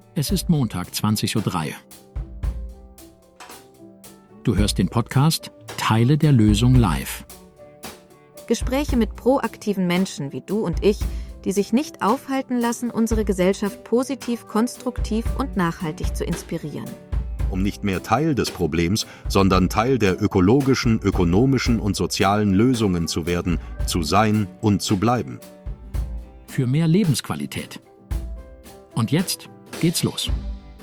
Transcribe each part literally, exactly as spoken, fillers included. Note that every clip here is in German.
Es ist Montag, zwanzig Uhr drei. Du hörst den Podcast Teile der Lösung live. Gespräche mit proaktiven Menschen wie du und ich, die sich nicht aufhalten lassen, unsere Gesellschaft positiv, konstruktiv und nachhaltig zu inspirieren. Um nicht mehr Teil des Problems, sondern Teil der ökologischen, ökonomischen und sozialen Lösungen zu werden, zu sein und zu bleiben. Für mehr Lebensqualität. Und jetzt geht's los.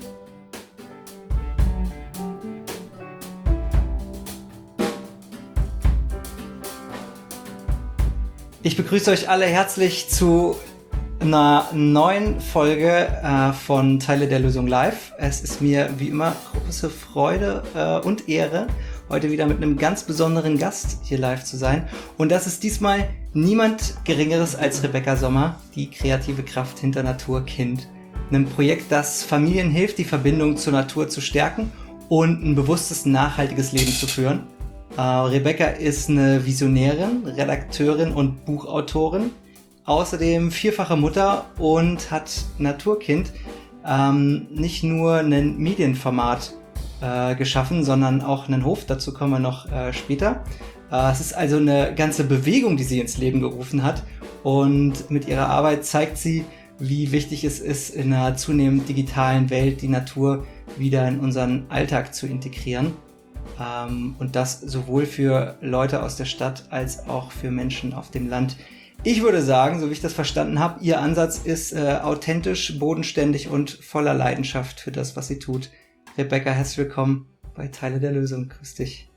Ich begrüße euch alle herzlich zu einer neuen Folge äh, von Teile der Lösung live. Es ist mir wie immer große Freude äh, und Ehre, heute wieder mit einem ganz besonderen Gast hier live zu sein. Und das ist diesmal niemand Geringeres als Rebecca Sommer, die kreative Kraft hinter Naturkind. Einem Projekt, das Familien hilft, die Verbindung zur Natur zu stärken und ein bewusstes, nachhaltiges Leben zu führen. Uh, Rebecca ist eine Visionärin, Redakteurin und Buchautorin, außerdem vierfache Mutter und hat Naturkind ähm, nicht nur ein Medienformat äh, geschaffen, sondern auch einen Hof, dazu kommen wir noch äh, später. Uh, es ist also eine ganze Bewegung, die sie ins Leben gerufen hat, und mit ihrer Arbeit zeigt sie, wie wichtig es ist, in einer zunehmend digitalen Welt die Natur wieder in unseren Alltag zu integrieren. Ähm, und das sowohl für Leute aus der Stadt als auch für Menschen auf dem Land. Ich würde sagen, so wie ich das verstanden habe, ihr Ansatz ist äh, authentisch, bodenständig und voller Leidenschaft für das, was sie tut. Rebecca, herzlich willkommen bei Teile der Lösung. Grüß dich.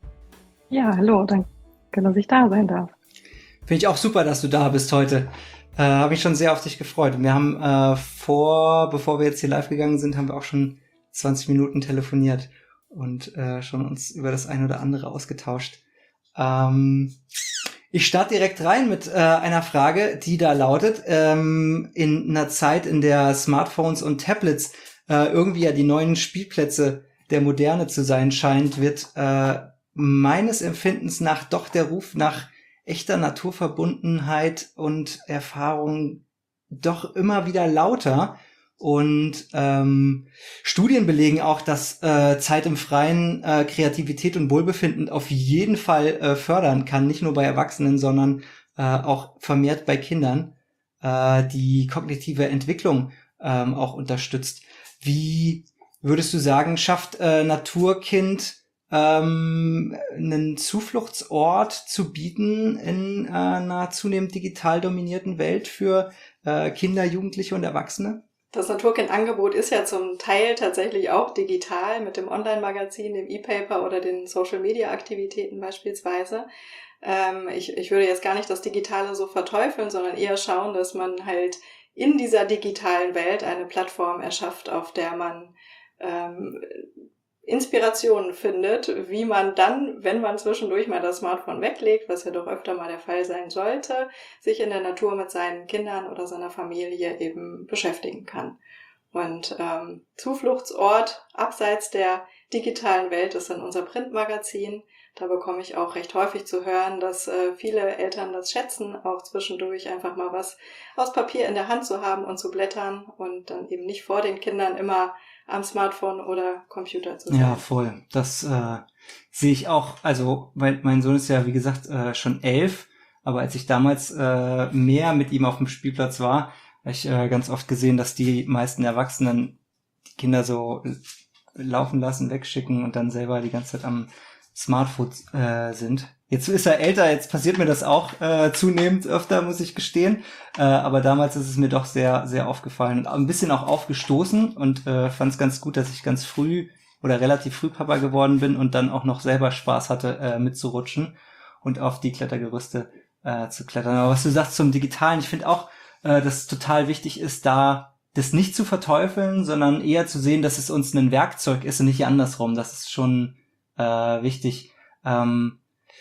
Ja, hallo, danke, dass ich da sein darf. Finde ich auch super, dass du da bist heute. Äh, habe mich schon sehr auf dich gefreut. Und wir haben äh, vor, bevor wir jetzt hier live gegangen sind, haben wir auch schon zwanzig Minuten telefoniert und äh, schon uns über das eine oder andere ausgetauscht. Ähm, ich starte direkt rein mit äh, einer Frage, die da lautet, ähm, in einer Zeit, in der Smartphones und Tablets äh, irgendwie ja die neuen Spielplätze der Moderne zu sein scheint, wird äh, meines Empfindens nach doch der Ruf nach echter Naturverbundenheit und Erfahrung doch immer wieder lauter. Und ähm, Studien belegen auch, dass äh, Zeit im Freien äh, Kreativität und Wohlbefinden auf jeden Fall äh, fördern kann, nicht nur bei Erwachsenen, sondern äh, auch vermehrt bei Kindern, äh, die kognitive Entwicklung ähm, auch unterstützt. Wie würdest du sagen, schafft äh, Naturkind ähm, einen Zufluchtsort zu bieten in äh, einer zunehmend digital dominierten Welt für äh, Kinder, Jugendliche und Erwachsene? Das Naturkind-Angebot ist ja zum Teil tatsächlich auch digital mit dem Online-Magazin, dem E-Paper oder den Social-Media-Aktivitäten beispielsweise. Ähm, ich, ich würde jetzt gar nicht das Digitale so verteufeln, sondern eher schauen, dass man halt in dieser digitalen Welt eine Plattform erschafft, auf der man ähm, Inspirationen findet, wie man dann, wenn man zwischendurch mal das Smartphone weglegt, was ja doch öfter mal der Fall sein sollte, sich in der Natur mit seinen Kindern oder seiner Familie eben beschäftigen kann. Und ähm, Zufluchtsort abseits der digitalen Welt ist dann unser Printmagazin. Da bekomme ich auch recht häufig zu hören, dass äh, viele Eltern das schätzen, auch zwischendurch einfach mal was aus Papier in der Hand zu haben und zu blättern und dann eben nicht vor den Kindern immer am Smartphone oder Computer zu sein. Ja, voll. Das äh, sehe ich auch. Also mein, mein Sohn ist ja, wie gesagt, äh, schon elf, aber als ich damals äh, mehr mit ihm auf dem Spielplatz war, habe ich äh, ganz oft gesehen, dass die meisten Erwachsenen die Kinder so laufen lassen, wegschicken und dann selber die ganze Zeit am Smartphone äh, sind. Jetzt ist er älter, jetzt passiert mir das auch äh, zunehmend öfter, muss ich gestehen. Äh, aber damals ist es mir doch sehr, sehr aufgefallen und ein bisschen auch aufgestoßen und äh, fand es ganz gut, dass ich ganz früh oder relativ früh Papa geworden bin und dann auch noch selber Spaß hatte, äh, mitzurutschen und auf die Klettergerüste äh, zu klettern. Aber was du sagst zum Digitalen, ich finde auch, äh, dass es total wichtig ist, da das nicht zu verteufeln, sondern eher zu sehen, dass es uns ein Werkzeug ist und nicht andersrum. Das ist schon äh, wichtig. Ähm,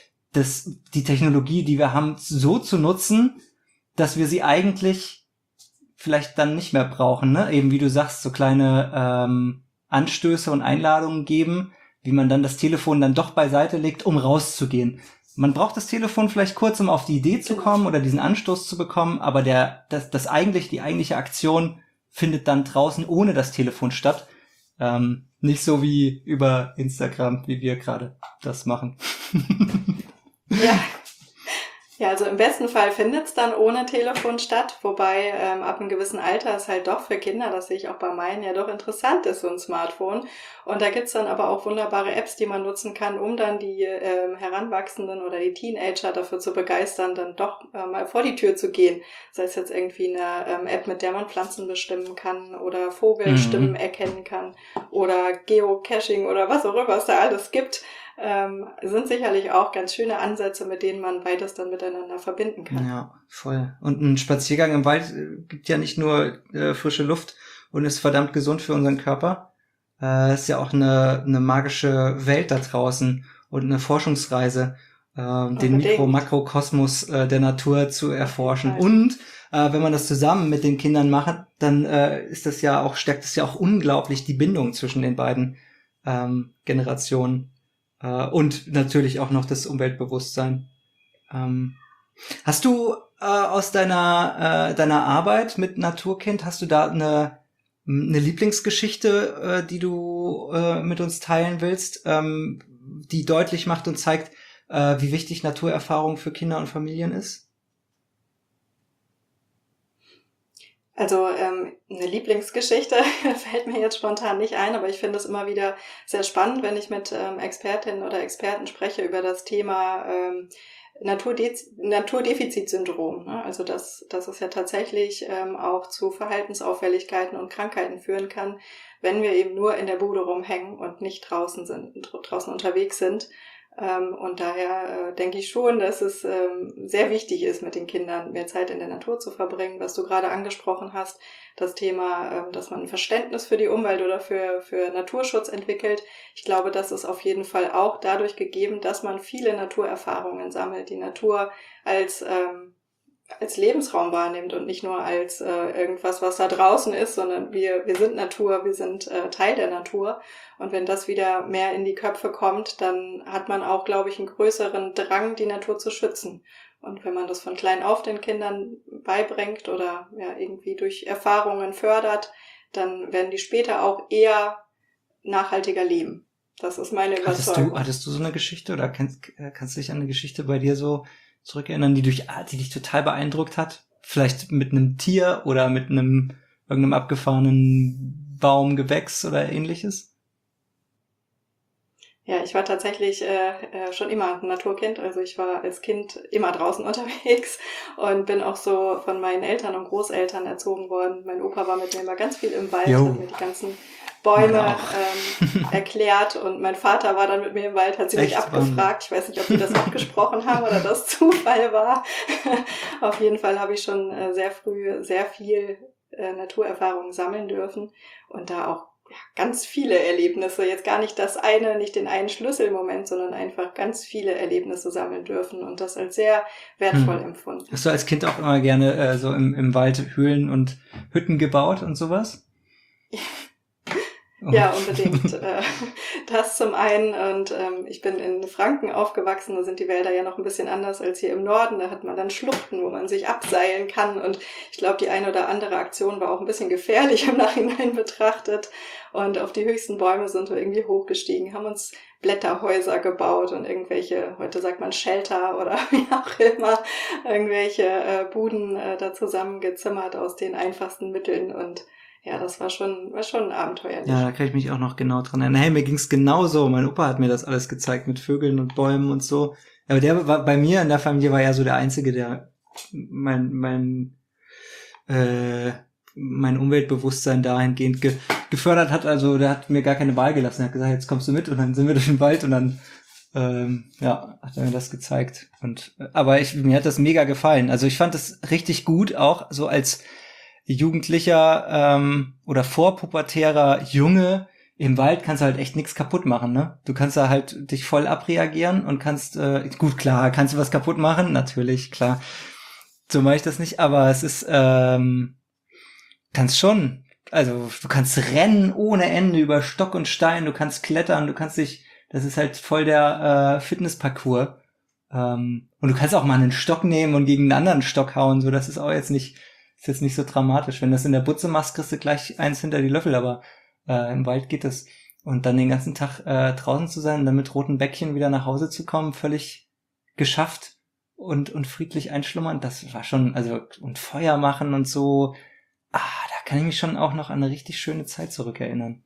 Das, die Technologie, die wir haben, so zu nutzen, dass wir sie eigentlich vielleicht dann nicht mehr brauchen, ne? Eben wie du sagst, so kleine ähm, Anstöße und Einladungen geben, wie man dann das Telefon dann doch beiseite legt, um rauszugehen. Man braucht das Telefon vielleicht kurz, um auf die Idee zu kommen oder diesen Anstoß zu bekommen, aber der, das, das eigentlich, die eigentliche Aktion findet dann draußen ohne das Telefon statt. Ähm, nicht so wie über Instagram, wie wir gerade das machen. Ja. Ja, also im besten Fall findet's dann ohne Telefon statt, wobei ähm, ab einem gewissen Alter es halt doch für Kinder, das sehe ich auch bei meinen, ja doch interessant ist, so ein Smartphone. Und da gibt's dann aber auch wunderbare Apps, die man nutzen kann, um dann die ähm, Heranwachsenden oder die Teenager dafür zu begeistern, dann doch äh, mal vor die Tür zu gehen. Sei es jetzt irgendwie eine ähm, App, mit der man Pflanzen bestimmen kann oder Vogelstimmen mhm. erkennen kann oder Geocaching oder was auch immer es da alles gibt. Ähm, sind sicherlich auch ganz schöne Ansätze, mit denen man beides dann miteinander verbinden kann. Ja, voll. Und ein Spaziergang im Wald äh, gibt ja nicht nur äh, frische Luft und ist verdammt gesund für unseren Körper. Äh, ist ja auch eine, eine magische Welt da draußen und eine Forschungsreise, äh, den Mikro-Makrokosmos äh, der Natur zu erforschen. Right. Und äh, wenn man das zusammen mit den Kindern macht, dann äh, ist das ja auch, stärkt es ja auch unglaublich die Bindung zwischen den beiden ähm, Generationen. Uh, und natürlich auch noch das Umweltbewusstsein. Ähm, hast du äh, aus deiner äh, deiner Arbeit mit Naturkind, hast du da eine eine Lieblingsgeschichte, äh, die du äh, mit uns teilen willst, ähm, die deutlich macht und zeigt, äh, wie wichtig Naturerfahrung für Kinder und Familien ist? Also ähm, eine Lieblingsgeschichte fällt mir jetzt spontan nicht ein, aber ich finde es immer wieder sehr spannend, wenn ich mit ähm, Expertinnen oder Experten spreche über das Thema ähm, Naturde- Naturdefizitsyndrom. Ne? Also dass, dass es ja tatsächlich ähm, auch zu Verhaltensauffälligkeiten und Krankheiten führen kann, wenn wir eben nur in der Bude rumhängen und nicht draußen sind, draußen unterwegs sind. Ähm, und daher äh, denke ich schon, dass es ähm, sehr wichtig ist, mit den Kindern mehr Zeit in der Natur zu verbringen, was du gerade angesprochen hast, das Thema, ähm, dass man ein Verständnis für die Umwelt oder für, für Naturschutz entwickelt. Ich glaube, das ist auf jeden Fall auch dadurch gegeben, dass man viele Naturerfahrungen sammelt, die Natur als ähm, als Lebensraum wahrnimmt und nicht nur als äh, irgendwas, was da draußen ist, sondern wir wir sind Natur, wir sind äh, Teil der Natur. Und wenn das wieder mehr in die Köpfe kommt, dann hat man auch, glaube ich, einen größeren Drang, die Natur zu schützen. Und wenn man das von klein auf den Kindern beibringt oder ja irgendwie durch Erfahrungen fördert, dann werden die später auch eher nachhaltiger leben. Das ist meine Überzeugung. Hattest du, hattest du so eine Geschichte oder kannst, kannst du dich an eine Geschichte bei dir so zurückerinnern, die, durch, die dich total beeindruckt hat? Vielleicht mit einem Tier oder mit einem irgendeinem abgefahrenen Baum, Gewächs oder ähnliches? Ja, ich war tatsächlich äh, äh, schon immer ein Naturkind. Also ich war als Kind immer draußen unterwegs und bin auch so von meinen Eltern und Großeltern erzogen worden. Mein Opa war mit mir immer ganz viel im Wald, hat mir die ganzen Bäume ähm, erklärt und mein Vater war dann mit mir im Wald, hat sie mich abgefragt. Ich weiß nicht, ob die das abgesprochen haben oder das Zufall war. Auf jeden Fall habe ich schon äh, sehr früh sehr viel äh, Naturerfahrung sammeln dürfen und da auch ja, ganz viele Erlebnisse, jetzt gar nicht das eine, nicht den einen Schlüsselmoment, sondern einfach ganz viele Erlebnisse sammeln dürfen und das als sehr wertvoll hm. empfunden. Hast du als Kind auch immer gerne äh, so im, im Wald Höhlen und Hütten gebaut und sowas? Oh. Ja, unbedingt. Das zum einen. Und ähm, ich bin in Franken aufgewachsen, da sind die Wälder ja noch ein bisschen anders als hier im Norden. Da hat man dann Schluchten, wo man sich abseilen kann. Und ich glaube, die eine oder andere Aktion war auch ein bisschen gefährlich im Nachhinein betrachtet. Und auf die höchsten Bäume sind wir irgendwie hochgestiegen, haben uns Blätterhäuser gebaut und irgendwelche, heute sagt man Shelter oder wie auch immer, irgendwelche äh, Buden äh, da zusammengezimmert aus den einfachsten Mitteln und ja, das war schon, war schon abenteuerlich. Ja, da kann ich mich auch noch genau dran erinnern. Hey, mir ging's genauso. Mein Opa hat mir das alles gezeigt mit Vögeln und Bäumen und so. Aber der war, bei mir in der Familie war ja so der Einzige, der mein, mein, äh, mein Umweltbewusstsein dahingehend ge- gefördert hat. Also der hat mir gar keine Wahl gelassen. Er hat gesagt, jetzt kommst du mit und dann sind wir durch den Wald und dann, ähm, ja, hat er mir das gezeigt. Und, aber ich, mir hat das mega gefallen. Also ich fand das richtig gut, auch so als Jugendlicher ähm, oder vorpubertärer Junge im Wald kannst du halt echt nichts kaputt machen, ne? Du kannst da halt dich voll abreagieren und kannst, äh, gut, klar, kannst du was kaputt machen, natürlich, klar. So mache ich das nicht, aber es ist, ähm, kannst schon, also du kannst rennen ohne Ende über Stock und Stein, du kannst klettern, du kannst dich, das ist halt voll der äh, Fitnessparcours. Ähm, und du kannst auch mal einen Stock nehmen und gegen einen anderen Stock hauen, so, das ist auch jetzt nicht ist jetzt nicht so dramatisch. Wenn du das in der Butze machst, kriegst du gleich eins hinter die Löffel, aber äh, im Wald geht das. Und dann den ganzen Tag äh, draußen zu sein und dann mit roten Bäckchen wieder nach Hause zu kommen, völlig geschafft und und friedlich einschlummern, das war schon, also, und Feuer machen und so, ah, da kann ich mich schon auch noch an eine richtig schöne Zeit zurückerinnern.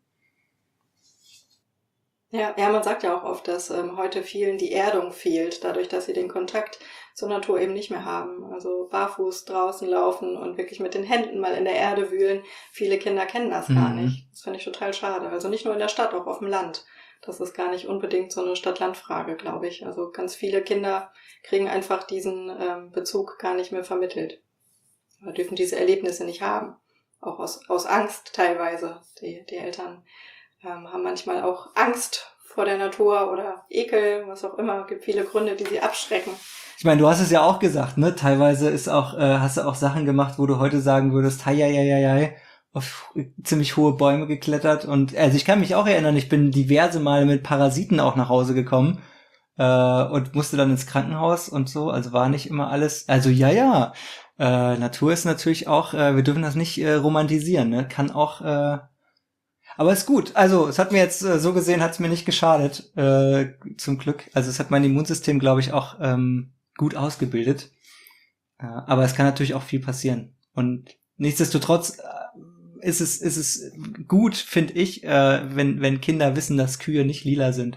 Ja, ja, man sagt ja auch oft, dass ähm, heute vielen die Erdung fehlt, dadurch, dass sie den Kontakt zur Natur eben nicht mehr haben. Also barfuß draußen laufen und wirklich mit den Händen mal in der Erde wühlen. Viele Kinder kennen das gar Mhm. nicht. Das finde ich total schade. Also nicht nur in der Stadt, auch auf dem Land. Das ist gar nicht unbedingt so eine Stadt-Land-Frage, glaube ich. Also ganz viele Kinder kriegen einfach diesen ähm, Bezug gar nicht mehr vermittelt. Oder dürfen diese Erlebnisse nicht haben. Auch aus, aus Angst teilweise. Die, die Eltern ähm, haben manchmal auch Angst vor der Natur oder Ekel, was auch immer. Es gibt viele Gründe, die sie abschrecken. Ich meine, du hast es ja auch gesagt, ne? Teilweise ist auch, äh, hast du auch Sachen gemacht, wo du heute sagen würdest, hei, hei, hei, hei, auf ziemlich hohe Bäume geklettert. Und also ich kann mich auch erinnern, ich bin diverse Male mit Parasiten auch nach Hause gekommen äh, und musste dann ins Krankenhaus und so. Also war nicht immer alles. Also ja, ja. Äh, Natur ist natürlich auch, äh, wir dürfen das nicht äh, romantisieren, ne? Kann auch. Äh, aber ist gut. Also es hat mir jetzt äh, so gesehen, hat es mir nicht geschadet, äh, zum Glück. Also es hat mein Immunsystem, glaube ich, auch ähm, gut ausgebildet. Äh, aber es kann natürlich auch viel passieren. Und nichtsdestotrotz äh, ist es ist es gut, finde ich, äh, wenn wenn Kinder wissen, dass Kühe nicht lila sind.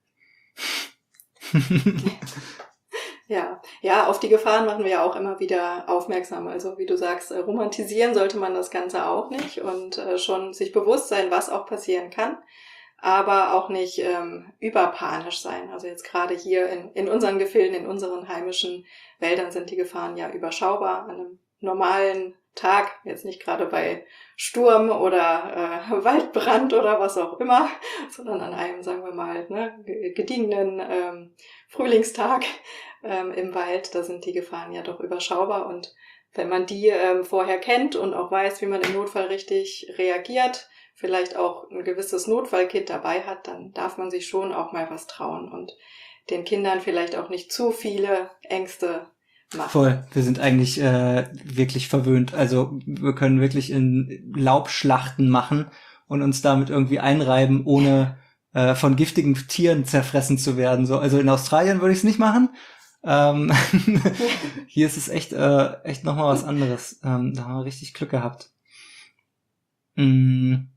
Ja, ja, auf die Gefahren machen wir ja auch immer wieder aufmerksam. Also wie du sagst, äh, romantisieren sollte man das Ganze auch nicht und äh, schon sich bewusst sein, was auch passieren kann, aber auch nicht ähm, überpanisch sein. Also jetzt gerade hier in, in unseren Gefilden, in unseren heimischen Wäldern sind die Gefahren ja überschaubar. An einem normalen Tag, jetzt nicht gerade bei Sturm oder äh, Waldbrand oder was auch immer, sondern an einem, sagen wir mal, ne, gediegenen ähm, Frühlingstag ähm, im Wald, da sind die Gefahren ja doch überschaubar. Und wenn man die ähm, vorher kennt und auch weiß, wie man im Notfall richtig reagiert, vielleicht auch ein gewisses Notfallkit dabei hat, dann darf man sich schon auch mal was trauen und den Kindern vielleicht auch nicht zu viele Ängste machen. Voll, wir sind eigentlich äh, wirklich verwöhnt. Also wir können wirklich in Laubschlachten machen und uns damit irgendwie einreiben, ohne äh, von giftigen Tieren zerfressen zu werden. So, also in Australien würde ich es nicht machen. Ähm, hier ist es echt äh, echt nochmal was anderes. Ähm, da haben wir richtig Glück gehabt. Mm.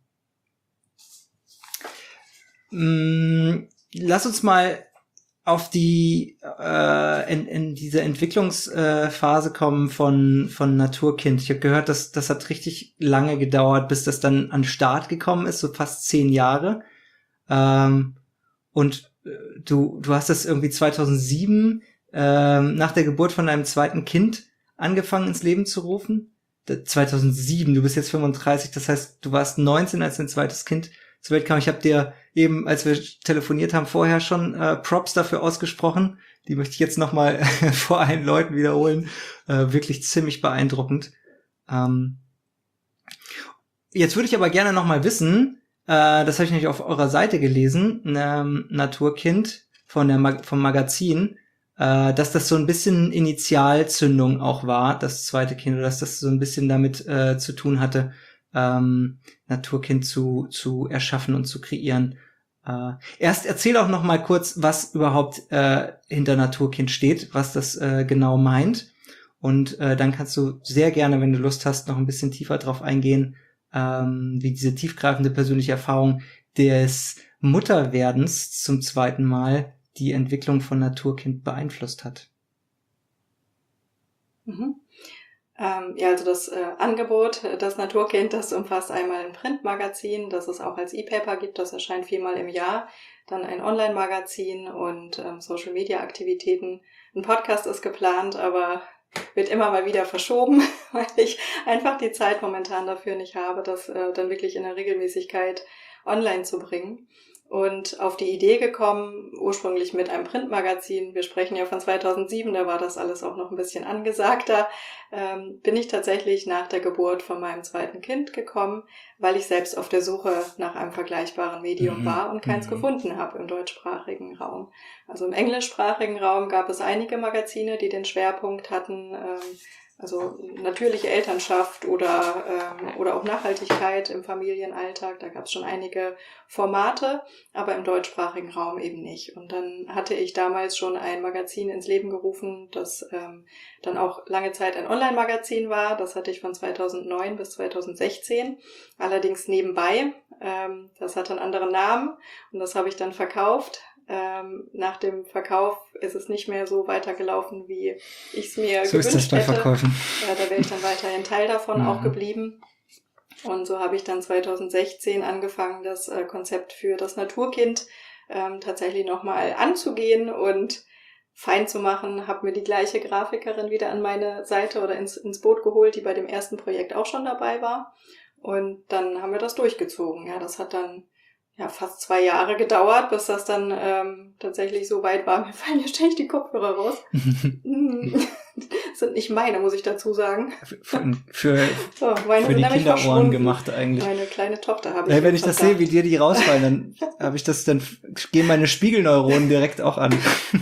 Mm, lass uns mal auf die äh, in, in diese Entwicklungsphase äh, kommen von von Naturkind. Ich habe gehört, dass das hat richtig lange gedauert, bis das dann an den Start gekommen ist, so fast zehn Jahre. Ähm, und äh, du du hast das irgendwie zweitausendsieben ähm, nach der Geburt von deinem zweiten Kind angefangen ins Leben zu rufen. Da, zweitausendsieben, du bist jetzt fünfunddreißig, das heißt, du warst neunzehn, als dein zweites Kind zur Welt kam. Ich habe dir eben, als wir telefoniert haben, vorher schon äh, Props dafür ausgesprochen. Die möchte ich jetzt nochmal vor allen Leuten wiederholen. Äh, wirklich ziemlich beeindruckend. Ähm, jetzt würde ich aber gerne nochmal wissen, äh, das habe ich nämlich auf eurer Seite gelesen, ähm, Naturkind von der Mag- vom Magazin, äh, dass das so ein bisschen Initialzündung auch war, das zweite Kind, oder dass das so ein bisschen damit äh, zu tun hatte, ähm, Naturkind zu zu erschaffen und zu kreieren. Äh, erst erzähl auch noch mal kurz, was überhaupt äh, hinter Naturkind steht, was das äh, genau meint. Und äh, dann kannst du sehr gerne, wenn du Lust hast, noch ein bisschen tiefer drauf eingehen, ähm, wie diese tiefgreifende persönliche Erfahrung des Mutterwerdens zum zweiten Mal die Entwicklung von Naturkind beeinflusst hat. Mhm. Ähm, ja, also das äh, Angebot, das Naturkind, das umfasst einmal ein Printmagazin, das es auch als E-Paper gibt, das erscheint viermal im Jahr, dann ein Online-Magazin und ähm, Social-Media-Aktivitäten. Ein Podcast ist geplant, aber wird immer mal wieder verschoben, weil ich einfach die Zeit momentan dafür nicht habe, das äh, dann wirklich in der Regelmäßigkeit online zu bringen. Und auf die Idee gekommen, ursprünglich mit einem Printmagazin, wir sprechen ja von zweitausendsieben, da war das alles auch noch ein bisschen angesagter, ähm, bin ich tatsächlich nach der Geburt von meinem zweiten Kind gekommen, weil ich selbst auf der Suche nach einem vergleichbaren Medium Mhm. war und keins Mhm. gefunden habe im deutschsprachigen Raum. Also im englischsprachigen Raum gab es einige Magazine, die den Schwerpunkt hatten ähm, also natürliche Elternschaft oder, ähm, oder auch Nachhaltigkeit im Familienalltag. Da gab es schon einige Formate, aber im deutschsprachigen Raum eben nicht. Und dann hatte ich damals schon ein Magazin ins Leben gerufen, das ähm, dann auch lange Zeit ein Online-Magazin war. Das hatte ich von zweitausendneun bis zweitausendsechzehn, allerdings nebenbei. Ähm, das hatte einen anderen Namen und das habe ich dann verkauft. Ähm, nach dem Verkauf ist es nicht mehr so weitergelaufen, wie ich es mir so gewünscht ist das bei hätte. Verkäufen. Ja, da wäre ich dann weiterhin Teil davon Mhm. auch geblieben. Und so habe ich dann zweitausendsechzehn angefangen, das äh, Konzept für das Naturkind ähm, tatsächlich nochmal anzugehen und fein zu machen. Habe mir die gleiche Grafikerin wieder an meine Seite oder ins, ins Boot geholt, die bei dem ersten Projekt auch schon dabei war. Und dann haben wir das durchgezogen. Ja, das hat dann ja fast zwei Jahre gedauert, bis das dann ähm, tatsächlich so weit war. Mir fallen hier ständig die Kopfhörer raus. Das sind nicht meine, muss ich dazu sagen. Für, für, So, meine für sind die nämlich Kinderohren verschwunden. gemacht eigentlich. Meine kleine Tochter habe ich. Ja, wenn ich im das Verdacht. sehe, wie dir die rausfallen, dann habe ich das, dann gehen meine Spiegelneuronen direkt auch an.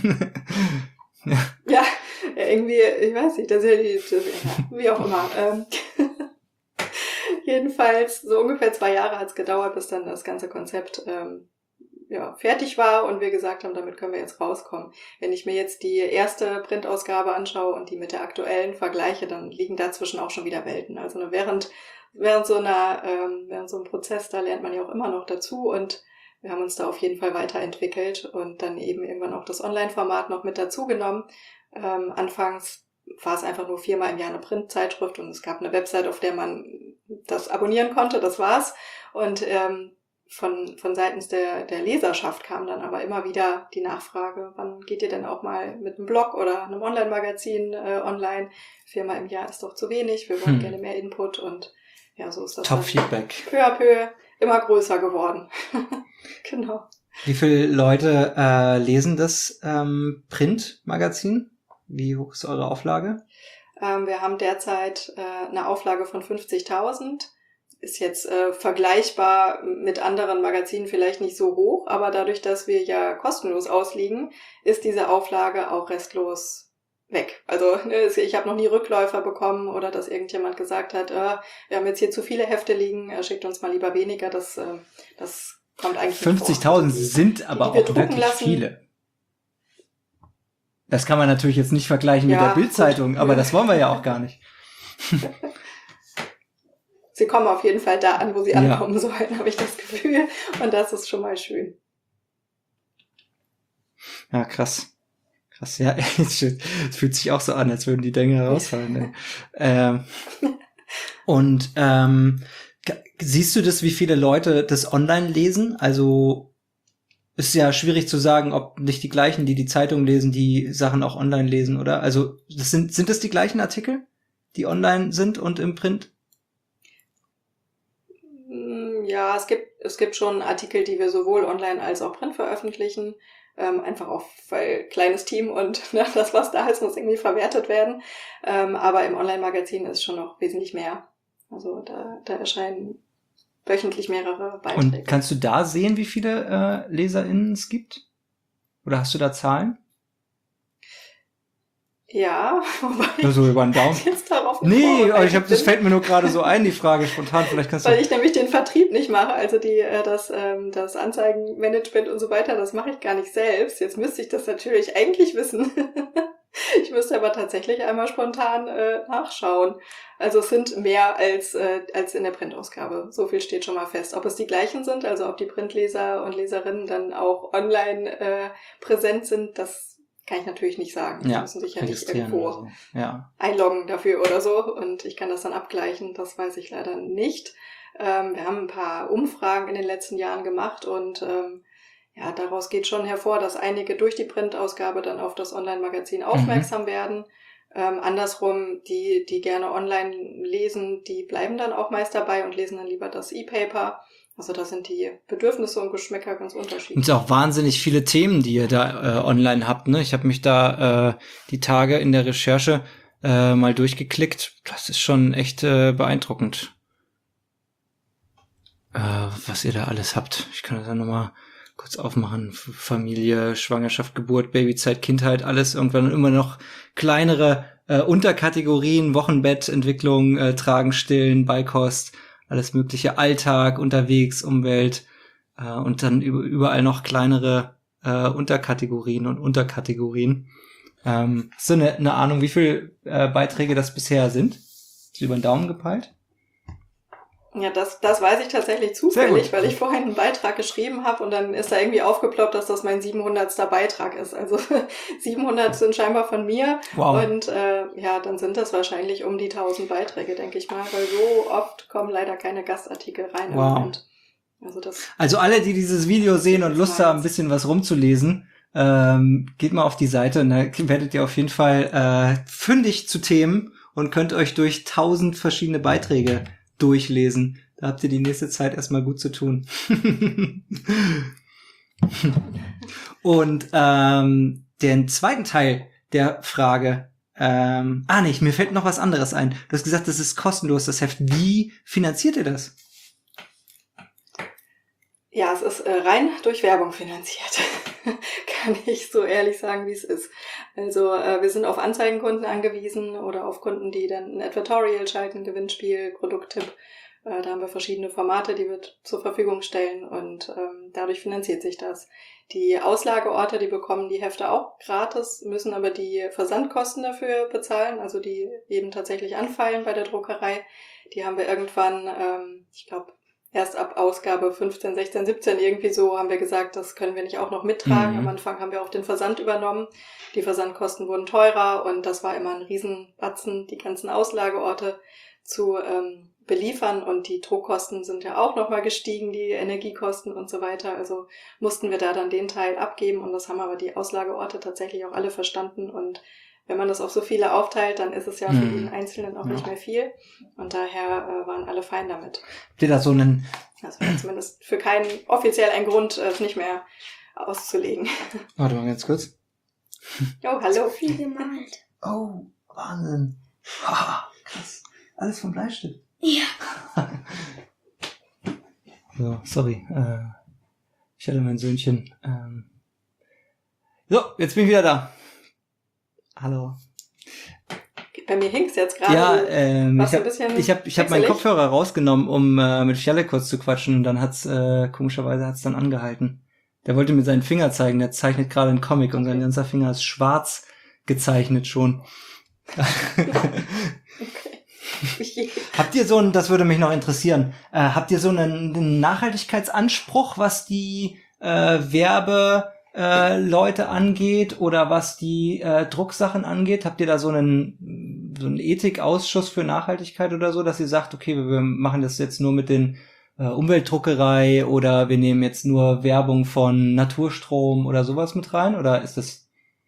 Ja, irgendwie, ich weiß nicht, das ist ja die, das, ja, wie auch immer. Ähm, jedenfalls, so ungefähr zwei Jahre hat es gedauert, bis dann das ganze Konzept ähm, ja, fertig war und wir gesagt haben, damit können wir jetzt rauskommen. Wenn ich mir jetzt die erste Printausgabe anschaue und die mit der aktuellen vergleiche, dann liegen dazwischen auch schon wieder Welten. Also ne, während, während so einer, ähm, während so einem Prozess, da lernt man ja auch immer noch dazu und wir haben uns da auf jeden Fall weiterentwickelt und dann eben irgendwann auch das Online-Format noch mit dazu genommen. Ähm, anfangs war es einfach nur viermal im Jahr eine Printzeitschrift und es gab eine Website, auf der man das abonnieren konnte, das war's. Und ähm, von von seitens der der Leserschaft kam dann aber immer wieder die Nachfrage, wann geht ihr denn auch mal mit einem Blog oder einem Online-Magazin äh, online? Viermal im Jahr ist doch zu wenig, wir wollen Hm. gerne mehr Input und ja, so ist das Top dann Feedback. peu à peu immer größer geworden. Genau. Wie viele Leute äh, lesen das ähm, Printmagazin? Wie hoch ist eure Auflage? Ähm, wir haben derzeit äh, eine Auflage von fünfzigtausend. Ist jetzt äh, vergleichbar mit anderen Magazinen vielleicht nicht so hoch, aber dadurch, dass wir ja kostenlos ausliegen, ist diese Auflage auch restlos weg. Also ne, ich habe noch nie Rückläufer bekommen oder dass irgendjemand gesagt hat, äh, wir haben jetzt hier zu viele Hefte liegen, äh, schickt uns mal lieber weniger. Das, äh, das kommt eigentlich nicht vor. fünfzigtausend Also die- sind aber die wir auch drucken wirklich lassen. viele. Das kann man natürlich jetzt nicht vergleichen Ja, mit der Bild-Zeitung, gut. aber das wollen wir ja auch gar nicht. Sie kommen auf jeden Fall da an, wo sie Ja. ankommen sollen, habe ich das Gefühl. Und das ist schon mal schön. Ja, krass. Krass, ja, es fühlt sich auch so an, als würden die Dinge rausfallen. Ne? ähm, und ähm, k- siehst du das, wie viele Leute das online lesen? Also ist ja schwierig zu sagen, ob nicht die gleichen, die die Zeitung lesen, die Sachen auch online lesen, oder? Also das sind sind das die gleichen Artikel, die online sind und im Print? Ja, es gibt, es gibt schon Artikel, die wir sowohl online als auch print veröffentlichen. Ähm, einfach auch, weil kleines Team und ne, das, was da ist, muss irgendwie verwertet werden. Ähm, aber im Online-Magazin ist schon noch wesentlich mehr. Also da, da erscheinen wöchentlich mehrere Beiträge. Und kannst du da sehen, wie viele äh, LeserInnen es gibt? Oder hast du da Zahlen? Ja, wobei Nur so über den Daumen. ich jetzt darauf nicht Nee, aber vorbereitet ich hab, das bin. fällt mir nur gerade so ein, die Frage spontan. Vielleicht kannst du. Weil ich nämlich den Vertrieb nicht mache, also die äh, das ähm, das Anzeigenmanagement und so weiter, das mache ich gar nicht selbst. Jetzt müsste ich das natürlich eigentlich wissen. Ich müsste aber tatsächlich einmal spontan äh, nachschauen. Also es sind mehr als äh, als in der Printausgabe. So viel steht schon mal fest. Ob es die gleichen sind, also ob die Printleser und Leserinnen dann auch online äh, präsent sind, das kann ich natürlich nicht sagen. Die Ja, müssen sich ja nicht registrieren irgendwo oder so. Ja. einloggen dafür oder so und ich kann das dann abgleichen, das weiß ich leider nicht. Ähm, wir haben ein paar Umfragen in den letzten Jahren gemacht und ähm, ja, daraus geht schon hervor, dass einige durch die Printausgabe dann auf das Online-Magazin aufmerksam mhm. werden. Ähm, andersrum, die, die gerne online lesen, die bleiben dann auch meist dabei und lesen dann lieber das E-Paper. Also da sind die Bedürfnisse und Geschmäcker ganz unterschiedlich. Und auch wahnsinnig viele Themen, die ihr da äh, online habt. Ne? Ich habe mich da äh, die Tage in der Recherche äh, mal durchgeklickt. Das ist schon echt äh, beeindruckend, äh, was ihr da alles habt. Ich kann das dann nochmal kurz aufmachen. Familie, Schwangerschaft, Geburt, Babyzeit, Kindheit, alles. Irgendwann immer noch kleinere äh, Unterkategorien, Wochenbettentwicklung, äh, Tragen, Stillen, Beikost, alles mögliche, Alltag, unterwegs, Umwelt äh, und dann über, überall noch kleinere äh, Unterkategorien und Unterkategorien. Ähm, hast du eine, eine Ahnung, wie viele äh, Beiträge das bisher sind? Ist über den Daumen gepeilt? Ja, das, das weiß ich tatsächlich zufällig, weil ich vorhin einen Beitrag geschrieben habe und dann ist da irgendwie aufgeploppt, dass das mein siebenhundertster Beitrag ist. Also siebenhundert sind scheinbar von mir. Wow. Und äh, ja, dann sind das wahrscheinlich um die tausend Beiträge, denke ich mal, weil so oft kommen leider keine Gastartikel rein im Wow. Moment. Also, das Also alle, die dieses Video sehen und Lust haben, ein bisschen was rumzulesen, ähm, geht mal auf die Seite und da werdet ihr auf jeden Fall äh, fündig zu Themen und könnt euch durch tausend verschiedene Beiträge durchlesen. Da habt ihr die nächste Zeit erstmal gut zu tun. Und ähm, den zweiten Teil der Frage, ähm, ah nicht, mir fällt noch was anderes ein. Du hast gesagt, das ist kostenlos, das Heft. Wie finanziert ihr das? Ja, es ist äh, rein durch Werbung finanziert. Kann ich so ehrlich sagen, wie es ist. Also äh, wir sind auf Anzeigenkunden angewiesen oder auf Kunden, die dann ein Advertorial schalten, Gewinnspiel, Produkttipp. Äh, da haben wir verschiedene Formate, die wir zur Verfügung stellen und ähm, dadurch finanziert sich das. Die Auslageorte, die bekommen die Hefte auch gratis, müssen aber die Versandkosten dafür bezahlen, also die eben tatsächlich anfallen bei der Druckerei. Die haben wir irgendwann, ähm, ich glaube, erst ab Ausgabe fünfzehn, sechzehn, siebzehn irgendwie so haben wir gesagt, das können wir nicht auch noch mittragen. Mhm. Am Anfang haben wir auch den Versand übernommen. Die Versandkosten wurden teurer und das war immer ein Riesenbatzen, die ganzen Auslageorte zu ähm, beliefern und die Druckkosten sind ja auch nochmal gestiegen, die Energiekosten und so weiter. Also mussten wir da dann den Teil abgeben und das haben aber die Auslageorte tatsächlich auch alle verstanden und wenn man das auf so viele aufteilt, dann ist es ja für Mhm. jeden Einzelnen auch Ja. nicht mehr viel. Und daher äh, waren alle fein damit. Habt ihr da so einen, Das war zumindest für keinen offiziell ein Grund, äh, nicht mehr auszulegen. warte mal ganz kurz. Oh, hallo. Viel gemalt. Oh, Wahnsinn. Ha, krass. Alles vom Bleistift. Ja. So, sorry. Äh, ich hatte mein Söhnchen. Ähm. So, jetzt bin ich wieder da. Hallo. Bei mir hinkt's jetzt gerade. Ja, ähm, warst ich du habe ein bisschen ich hab, ich hab meinen wechselig? Kopfhörer rausgenommen, um äh, mit Fjalle kurz zu quatschen und dann hat's, äh, komischerweise hat's dann angehalten. Der wollte mir seinen Finger zeigen, der zeichnet gerade einen Comic und sein ganzer Finger ist schwarz gezeichnet schon. Okay. Habt ihr so ein, das würde mich noch interessieren, äh, habt ihr so einen, einen Nachhaltigkeitsanspruch, was die äh, Werbe äh, Leute angeht oder was die äh, Drucksachen angeht? Habt ihr da so einen so einen Ethikausschuss für Nachhaltigkeit oder so, dass ihr sagt, okay, wir, wir machen das jetzt nur mit den äh, Umweltdruckerei oder wir nehmen jetzt nur Werbung von Naturstrom oder sowas mit rein? Oder ist das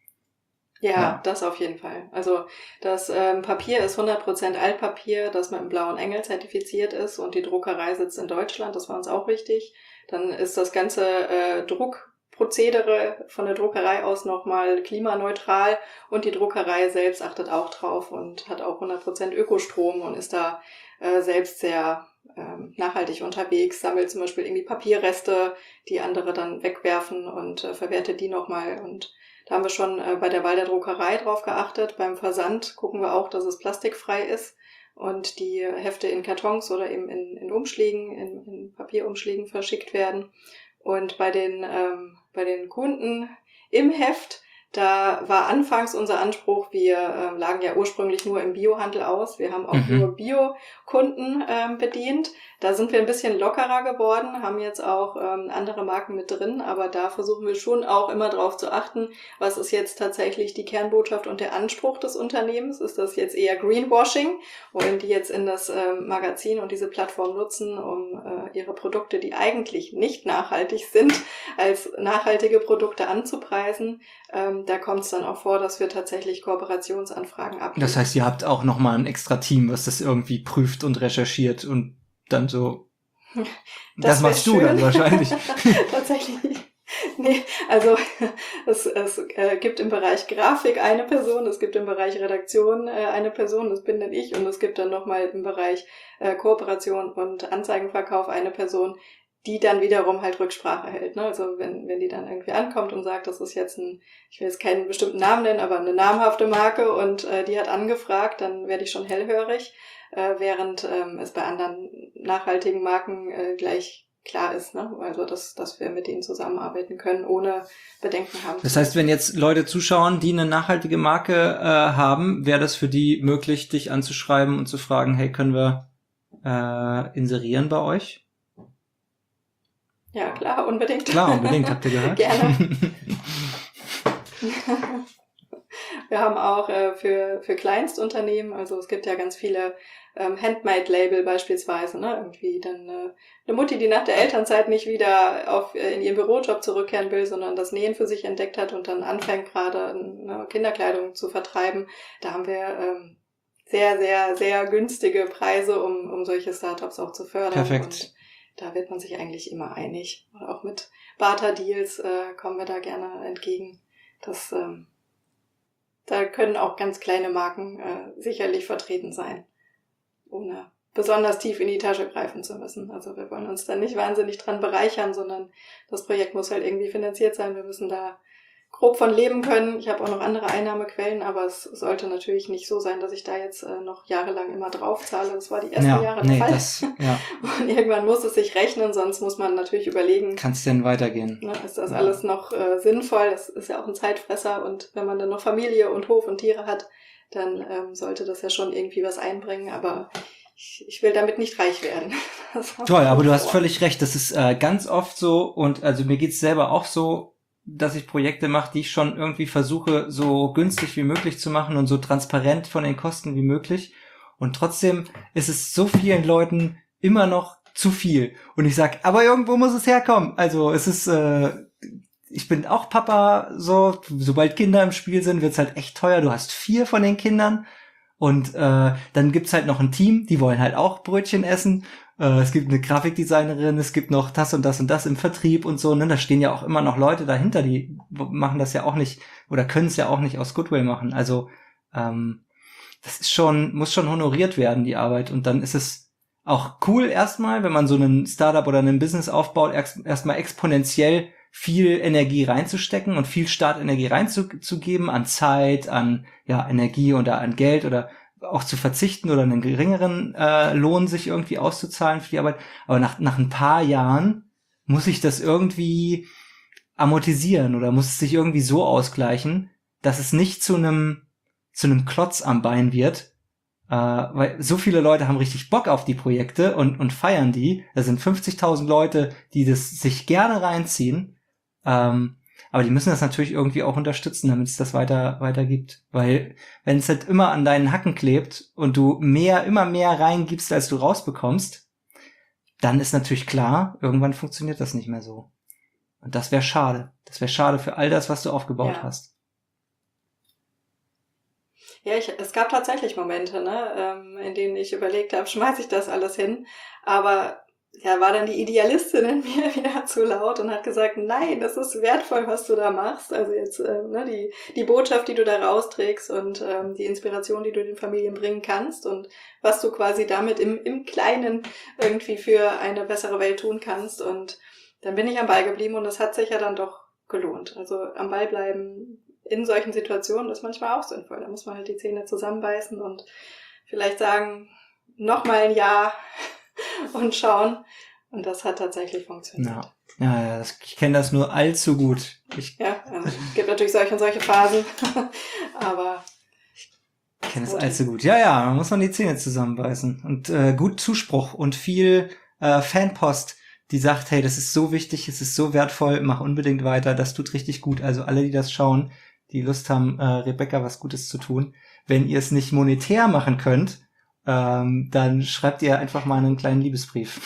Ja, Ja. das auf jeden Fall. Also das ähm, Papier ist hundert Prozent Altpapier, das mit dem blauen Engel zertifiziert ist und die Druckerei sitzt in Deutschland, das war uns auch wichtig. Dann ist das ganze äh, Druckprozedere von der Druckerei aus nochmal klimaneutral und die Druckerei selbst achtet auch drauf und hat auch hundert Prozent Ökostrom und ist da äh, selbst sehr ähm, nachhaltig unterwegs, sammelt zum Beispiel irgendwie Papierreste, die andere dann wegwerfen und äh, verwertet die nochmal und da haben wir schon äh, bei der Wahl der Druckerei drauf geachtet. Beim Versand gucken wir auch, dass es plastikfrei ist und die Hefte in Kartons oder eben in, in Umschlägen, in, in Papierumschlägen verschickt werden. Und bei den, ähm, bei den Kunden im Heft, da war anfangs unser Anspruch, wir äh, lagen ja ursprünglich nur im Biohandel aus. Wir haben auch Mhm. nur Bio-Kunden ähm, bedient. Da sind wir ein bisschen lockerer geworden, haben jetzt auch ähm, andere Marken mit drin, aber da versuchen wir schon auch immer drauf zu achten, was ist jetzt tatsächlich die Kernbotschaft und der Anspruch des Unternehmens? Ist das jetzt eher Greenwashing? Wollen die jetzt in das ähm, Magazin und diese Plattform nutzen, um äh, ihre Produkte, die eigentlich nicht nachhaltig sind, als nachhaltige Produkte anzupreisen? Ähm, da kommt es dann auch vor, dass wir tatsächlich Kooperationsanfragen abgeben. Das heißt, ihr habt auch noch mal ein extra Team, was das irgendwie prüft und recherchiert und dann so. Das, wär machst du dann schön. wahrscheinlich. Tatsächlich. Nee, also es, es äh, gibt im Bereich Grafik eine Person, es gibt im Bereich Redaktion äh, eine Person, das bin dann ich, und es gibt dann nochmal im Bereich äh, Kooperation und Anzeigenverkauf eine Person. die dann wiederum halt Rücksprache hält. Ne? Also wenn wenn die dann irgendwie ankommt und sagt, das ist jetzt ein, ich will jetzt keinen bestimmten Namen nennen, aber eine namhafte Marke und äh, die hat angefragt, dann werde ich schon hellhörig, äh, während ähm, es bei anderen nachhaltigen Marken äh, gleich klar ist, ne? Also dass dass wir mit denen zusammenarbeiten können, ohne Bedenken haben. Das heißt, wenn jetzt Leute zuschauen, die eine nachhaltige Marke äh, haben, wäre das für die möglich, dich anzuschreiben und zu fragen, hey, können wir äh, inserieren bei euch? Ja, klar, unbedingt. Klar, unbedingt, habt ihr gehört? Gerne. Wir haben auch äh, für für Kleinstunternehmen, also es gibt ja ganz viele ähm, Handmade-Label beispielsweise, ne, irgendwie dann äh, eine Mutti, die nach der Elternzeit nicht wieder auf äh, in ihren Bürojob zurückkehren will, sondern das Nähen für sich entdeckt hat und dann anfängt gerade eine Kinderkleidung zu vertreiben. Da haben wir ähm, sehr, sehr, sehr günstige Preise, um um solche Startups auch zu fördern. Perfekt. Und da wird man sich eigentlich immer einig. Und auch mit Barter-Deals äh, kommen wir da gerne entgegen. Das, ähm, da können auch ganz kleine Marken äh, sicherlich vertreten sein, ohne besonders tief in die Tasche greifen zu müssen. Also wir wollen uns da nicht wahnsinnig dran bereichern, sondern das Projekt muss halt irgendwie finanziert sein. Wir müssen da grob von leben können. Ich habe auch noch andere Einnahmequellen, aber es sollte natürlich nicht so sein, dass ich da jetzt äh, noch jahrelang immer drauf zahle. Das war die ersten Ja, Jahre der nee, Fall. das, ja. Und irgendwann muss es sich rechnen, sonst muss man natürlich überlegen, Kann es denn weitergehen? ne, ist das Ja. alles noch äh, sinnvoll? Das ist ja auch ein Zeitfresser und wenn man dann noch Familie und Hof und Tiere hat, dann ähm, sollte das ja schon irgendwie was einbringen, aber ich, ich will damit nicht reich werden. Das habe Toll, ich aber nicht du hast vor. völlig recht. Das ist äh, ganz oft so und also mir geht's selber auch so, dass ich Projekte mache, die ich schon irgendwie versuche, so günstig wie möglich zu machen und so transparent von den Kosten wie möglich. Und trotzdem ist es so vielen Leuten immer noch zu viel. Und ich sag, aber irgendwo muss es herkommen. Also es ist, äh, ich bin auch Papa, so, sobald Kinder im Spiel sind, wird's halt echt teuer. Du hast vier von den Kindern. Und äh, dann gibt's halt noch ein Team, die wollen halt auch Brötchen essen. Äh, es gibt eine Grafikdesignerin, es gibt noch das und das und das im Vertrieb und so. Ne? Da stehen ja auch immer noch Leute dahinter, die machen das ja auch nicht oder können es ja auch nicht aus Goodwill machen. Also ähm, das ist schon, muss schon honoriert werden, die Arbeit. Und dann ist es auch cool erstmal, wenn man so einen Startup oder einen Business aufbaut, erst erstmal exponentiell viel Energie reinzustecken und viel Startenergie reinzugeben an Zeit, an ja Energie oder an Geld oder auch zu verzichten oder einen geringeren äh, Lohn sich irgendwie auszuzahlen für die Arbeit. Aber nach nach ein paar Jahren muss ich das irgendwie amortisieren oder muss es sich irgendwie so ausgleichen, dass es nicht zu einem zu einem Klotz am Bein wird, äh, weil so viele Leute haben richtig Bock auf die Projekte und und feiern die. Da sind fünfzigtausend Leute, die das sich gerne reinziehen. Ähm, aber die müssen das natürlich irgendwie auch unterstützen, damit es das weiter weiter gibt. Weil wenn es halt immer an deinen Hacken klebt und du mehr, immer mehr reingibst, als du rausbekommst, dann ist natürlich klar, irgendwann funktioniert das nicht mehr so. Und das wäre schade. Das wäre schade für all das, was du aufgebaut Ja. hast. Ja, ich, es gab tatsächlich Momente, ne, ähm, in denen ich überlegt habe, schmeiß ich das alles hin, aber ja, war dann die Idealistin in mir wieder zu laut und hat gesagt, nein, das ist wertvoll, was du da machst. Also jetzt äh, ne, die die Botschaft, die du da rausträgst und ähm, die Inspiration, die du den Familien bringen kannst und was du quasi damit im im Kleinen irgendwie für eine bessere Welt tun kannst. Und dann bin ich am Ball geblieben und das hat sich ja dann doch gelohnt. Also am Ball bleiben in solchen Situationen ist manchmal auch sinnvoll. Da muss man halt die Zähne zusammenbeißen und vielleicht sagen, noch mal ein Jahr und schauen. Und das hat tatsächlich funktioniert. Ja, ja, ja das, ich kenne das nur allzu gut. Ich Ja, also, es gibt natürlich solche und solche Phasen, aber kenne es allzu gut. Ja, ja, da muss man die Zähne zusammenbeißen. Und äh, gut Zuspruch und viel äh, Fanpost, die sagt, hey, das ist so wichtig, es ist so wertvoll, mach unbedingt weiter, das tut richtig gut. Also alle, die das schauen, die Lust haben, äh, Rebecca was Gutes zu tun. Wenn ihr es nicht monetär machen könnt, ähm, dann schreibt ihr einfach mal einen kleinen Liebesbrief.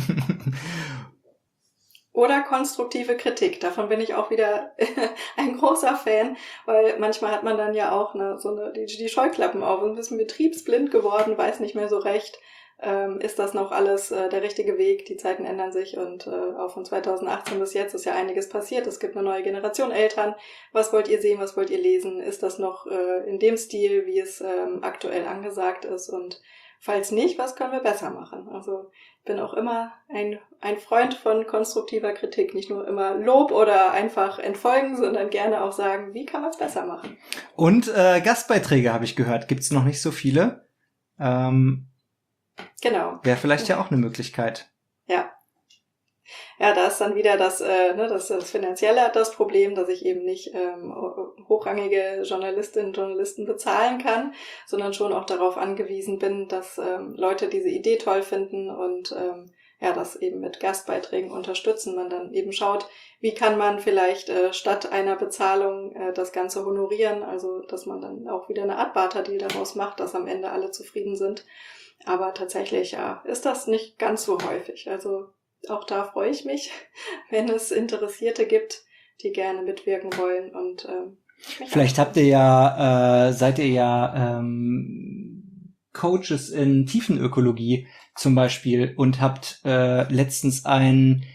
oder konstruktive Kritik. Davon bin ich auch wieder ein großer Fan, weil manchmal hat man dann ja auch ne, so eine, die, die Scheuklappen auf und ein bisschen betriebsblind geworden, weiß nicht mehr so recht, ähm, ist das noch alles äh, der richtige Weg? Die Zeiten ändern sich und äh, auch von zweitausendachtzehn bis jetzt ist ja einiges passiert. Es gibt eine neue Generation Eltern. Was wollt ihr sehen? Was wollt ihr lesen? Ist das noch äh, in dem Stil, wie es ähm, aktuell angesagt ist? Und falls nicht, was können wir besser machen? Also ich bin auch immer ein, ein Freund von konstruktiver Kritik, nicht nur immer Lob oder einfach entfolgen, sondern gerne auch sagen, wie kann man es besser machen? Und äh, Gastbeiträge habe ich gehört, gibt's noch nicht so viele. Ähm, genau. Wäre vielleicht ja auch eine Möglichkeit. Ja. Ja, da ist dann wieder das, äh, ne, das, das Finanzielle hat das Problem, dass ich eben nicht ähm, hochrangige Journalistinnen und Journalisten bezahlen kann, sondern schon auch darauf angewiesen bin, dass ähm, Leute diese Idee toll finden und ähm, ja, das eben mit Gastbeiträgen unterstützen. Man dann eben schaut, wie kann man vielleicht äh, statt einer Bezahlung äh, das Ganze honorieren, also dass man dann auch wieder eine Art Barter-Deal daraus macht, dass am Ende alle zufrieden sind. Aber tatsächlich, ja, ist das nicht ganz so häufig. Also auch da freue ich mich, wenn es Interessierte gibt, die gerne mitwirken wollen. Und ähm, vielleicht habt ihr ja, äh, seid ihr ja ähm, Coaches in Tiefenökologie zum Beispiel und habt äh, letztens einen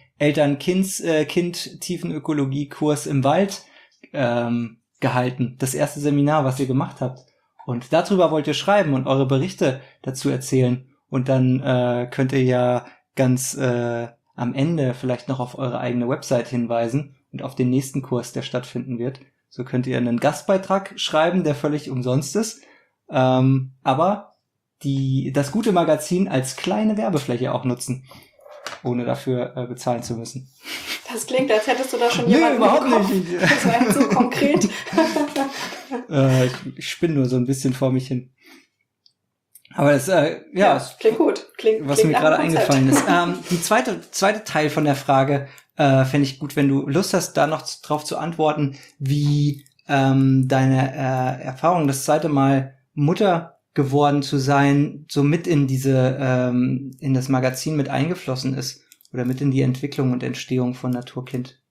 Eltern-Kind-Tiefenökologie-Kurs im Wald ähm, gehalten. Das erste Seminar, was ihr gemacht habt. Und darüber wollt ihr schreiben und eure Berichte dazu erzählen. Und dann äh, könnt ihr ja ganz äh, am Ende vielleicht noch auf eure eigene Website hinweisen und auf den nächsten Kurs, der stattfinden wird. So könnt ihr einen Gastbeitrag schreiben, der völlig umsonst ist. Ähm, aber die das gute Magazin als kleine Werbefläche auch nutzen, ohne dafür äh, bezahlen zu müssen. Das klingt, als hättest du da schon Nee, jemanden überhaupt im Kopf. nicht. Das war jetzt so konkret. äh, ich, ich spinne nur so ein bisschen vor mich hin. Aber das, äh, ja, Ja, es- klingt gut. Klingt, was klingt mir nach gerade einem Konzept. eingefallen ist. Ähm, die zweite, zweite Teil von der Frage äh, fände ich gut, wenn du Lust hast, da noch z- drauf zu antworten, wie ähm, deine äh, Erfahrung, das zweite Mal Mutter geworden zu sein, so mit in diese, ähm, in das Magazin mit eingeflossen ist oder mit in die Entwicklung und Entstehung von Naturkind.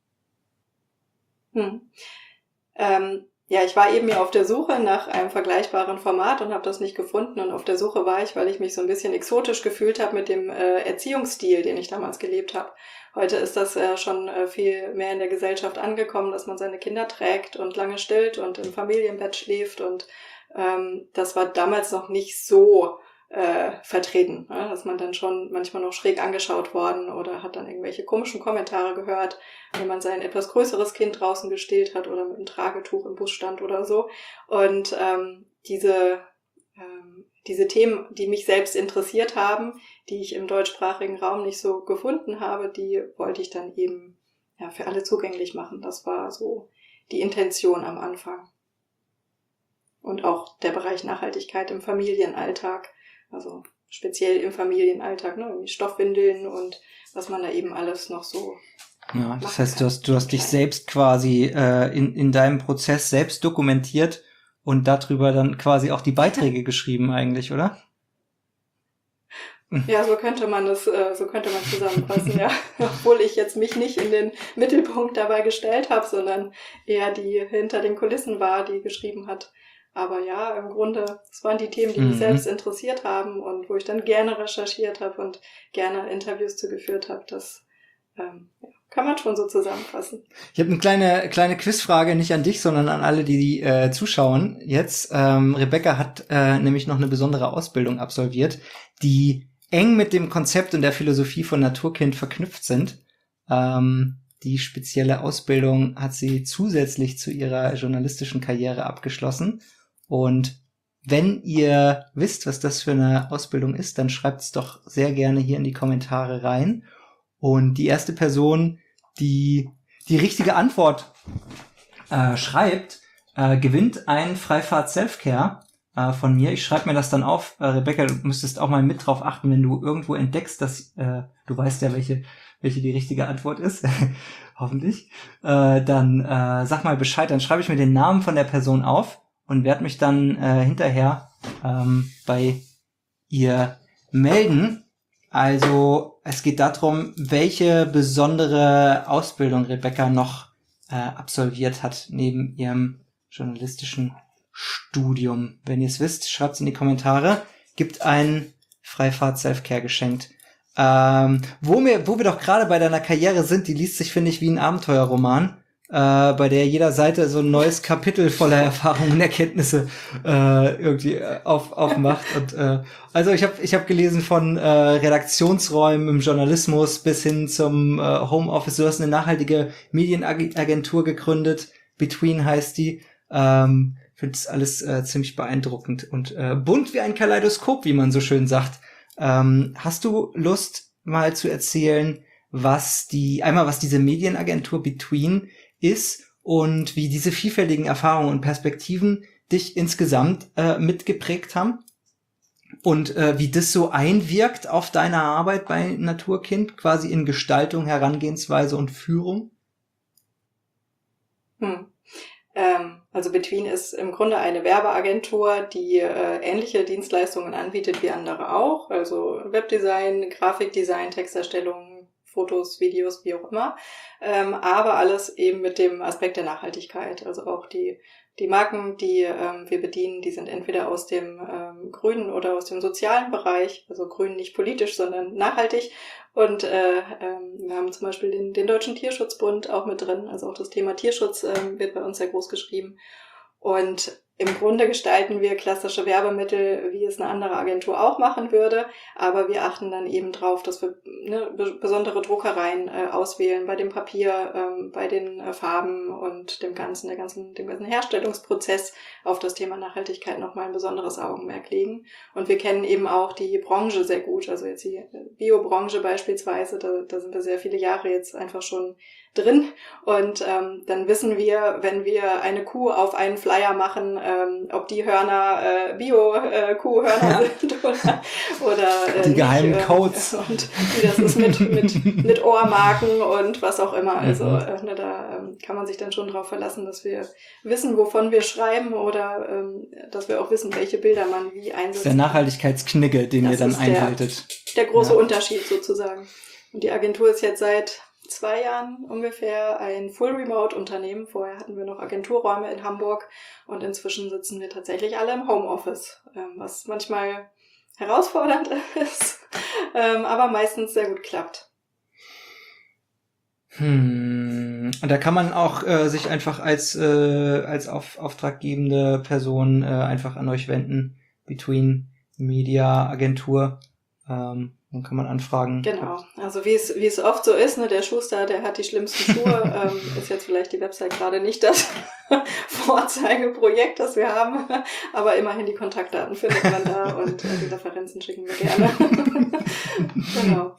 Hm. Ähm, ja, ich war eben ja auf der Suche nach einem vergleichbaren Format und habe das nicht gefunden. Und auf der Suche war ich, weil ich mich so ein bisschen exotisch gefühlt habe mit dem äh, Erziehungsstil, den ich damals gelebt habe. Heute ist das äh, schon äh, viel mehr in der Gesellschaft angekommen, dass man seine Kinder trägt und lange stillt und im Familienbett schläft. Und ähm, das war damals noch nicht so äh, vertreten, ne? Dass man dann schon manchmal noch schräg angeschaut worden oder hat dann irgendwelche komischen Kommentare gehört, wenn man sein etwas größeres Kind draußen gestillt hat oder mit einem Tragetuch im Bus stand oder so. Und ähm, diese ähm, diese Themen, die mich selbst interessiert haben, die ich im deutschsprachigen Raum nicht so gefunden habe, die wollte ich dann eben ja für alle zugänglich machen. Das war so die Intention am Anfang. Und auch der Bereich Nachhaltigkeit im Familienalltag, also speziell im Familienalltag, ne, irgendwie Stoffwindeln und was man da eben alles noch so. Ja, das heißt, du hast, du hast dich selbst quasi äh, in, in deinem Prozess selbst dokumentiert und darüber dann quasi auch die Beiträge geschrieben eigentlich, oder? Ja, so könnte man das, äh, so könnte man zusammenfassen, ja. Obwohl ich jetzt mich nicht in den Mittelpunkt dabei gestellt habe, sondern eher die hinter den Kulissen war, die geschrieben hat. Aber ja, im Grunde, es waren die Themen, die mich Mhm. selbst interessiert haben und wo ich dann gerne recherchiert habe und gerne Interviews zugeführt habe. Das ähm, ja, kann man schon so zusammenfassen. Ich habe eine kleine kleine Quizfrage, nicht an dich, sondern an alle, die äh, zuschauen. Jetzt, ähm, Rebecca hat äh, nämlich noch eine besondere Ausbildung absolviert, die eng mit dem Konzept und der Philosophie von Naturkind verknüpft sind. Ähm, die spezielle Ausbildung hat sie zusätzlich zu ihrer journalistischen Karriere abgeschlossen. Und wenn ihr wisst, was das für eine Ausbildung ist, dann schreibt es doch sehr gerne hier in die Kommentare rein. Und die erste Person, die die richtige Antwort äh, schreibt, äh, gewinnt ein Freifahrt Selfcare äh, von mir. Ich schreibe mir das dann auf. Äh, Rebecca, du müsstest auch mal mit drauf achten, wenn du irgendwo entdeckst, dass äh, du weißt ja, welche welche die richtige Antwort ist. Hoffentlich. Äh, dann äh, sag mal Bescheid. Dann schreibe ich mir den Namen von der Person auf und werde mich dann äh, hinterher ähm, bei ihr melden. Also es geht darum, welche besondere Ausbildung Rebecca noch äh, absolviert hat neben ihrem journalistischen Studium. Wenn ihr es wisst, schreibt es in die Kommentare. Gibt ein Freifahrt Selfcare geschenkt. Ähm, wo wir, wo wir doch gerade bei deiner Karriere sind, die liest sich, finde ich, wie ein Abenteuerroman. äh, bei der jeder Seite so ein neues Kapitel voller Erfahrungen und Erkenntnisse äh, irgendwie äh, auf, aufmacht. Und äh, also ich habe ich hab gelesen von äh, Redaktionsräumen im Journalismus bis hin zum äh, Homeoffice. Du hast eine nachhaltige Medienagentur gegründet. Between heißt die. Ähm, ich finde das alles äh, ziemlich beeindruckend und äh, bunt wie ein Kaleidoskop, wie man so schön sagt. Ähm, hast du Lust, mal zu erzählen, was die, einmal was diese Medienagentur Between ist und wie diese vielfältigen Erfahrungen und Perspektiven dich insgesamt äh, mitgeprägt haben und äh, wie das so einwirkt auf deine Arbeit bei Naturkind, quasi in Gestaltung, Herangehensweise und Führung? Hm. Ähm, also Between ist im Grunde eine Werbeagentur, die äh, ähnliche Dienstleistungen anbietet wie andere auch, also Webdesign, Grafikdesign, Texterstellung, Fotos, Videos, wie auch immer, ähm, aber alles eben mit dem Aspekt der Nachhaltigkeit. Also auch die die Marken, die ähm, wir bedienen, die sind entweder aus dem ähm, grünen oder aus dem sozialen Bereich, also grün nicht politisch, sondern nachhaltig. Und äh, ähm, wir haben zum Beispiel den, den Deutschen Tierschutzbund auch mit drin, also auch das Thema Tierschutz ähm, wird bei uns sehr groß geschrieben. Und im Grunde gestalten wir klassische Werbemittel, wie es eine andere Agentur auch machen würde, aber wir achten dann eben drauf, dass wir ne, be- besondere Druckereien äh, auswählen bei dem Papier, ähm, bei den äh, Farben und dem ganzen, der ganzen, dem ganzen Herstellungsprozess auf das Thema Nachhaltigkeit nochmal ein besonderes Augenmerk legen. Und wir kennen eben auch die Branche sehr gut, also jetzt die Biobranche beispielsweise, da, da sind wir sehr viele Jahre jetzt einfach schon drin und ähm, dann wissen wir, wenn wir eine Kuh auf einen Flyer machen, ähm, ob die Hörner äh, Bio-Kuhhörner äh, sind oder, oder äh, die geheimen nicht, Codes äh, und wie das ist mit, mit, mit Ohrmarken und was auch immer. Also mhm. äh, ne, da ähm, kann man sich dann schon drauf verlassen, dass wir wissen, wovon wir schreiben oder ähm, dass wir auch wissen, welche Bilder man wie einsetzt. Das ist der Nachhaltigkeitsknigge, den das ihr dann ist einhaltet. Der, der große ja. Unterschied sozusagen. Und die Agentur ist jetzt seit zwei Jahren ungefähr ein Full-Remote-Unternehmen. Vorher hatten wir noch Agenturräume in Hamburg und inzwischen sitzen wir tatsächlich alle im Homeoffice, was manchmal herausfordernd ist, aber meistens sehr gut klappt. Hm. Und da kann man auch äh, sich einfach als äh, als auf, auftraggebende Person äh, einfach an euch wenden, Between Media Agentur. Ähm, dann kann man anfragen. Genau, also wie es wie es oft so ist, ne, der Schuster, der hat die schlimmsten Schuhe, ähm, ist jetzt vielleicht die Website gerade nicht das Vorzeigeprojekt, das wir haben, aber immerhin die Kontaktdaten findet man da und äh, die Referenzen schicken wir gerne. Genau.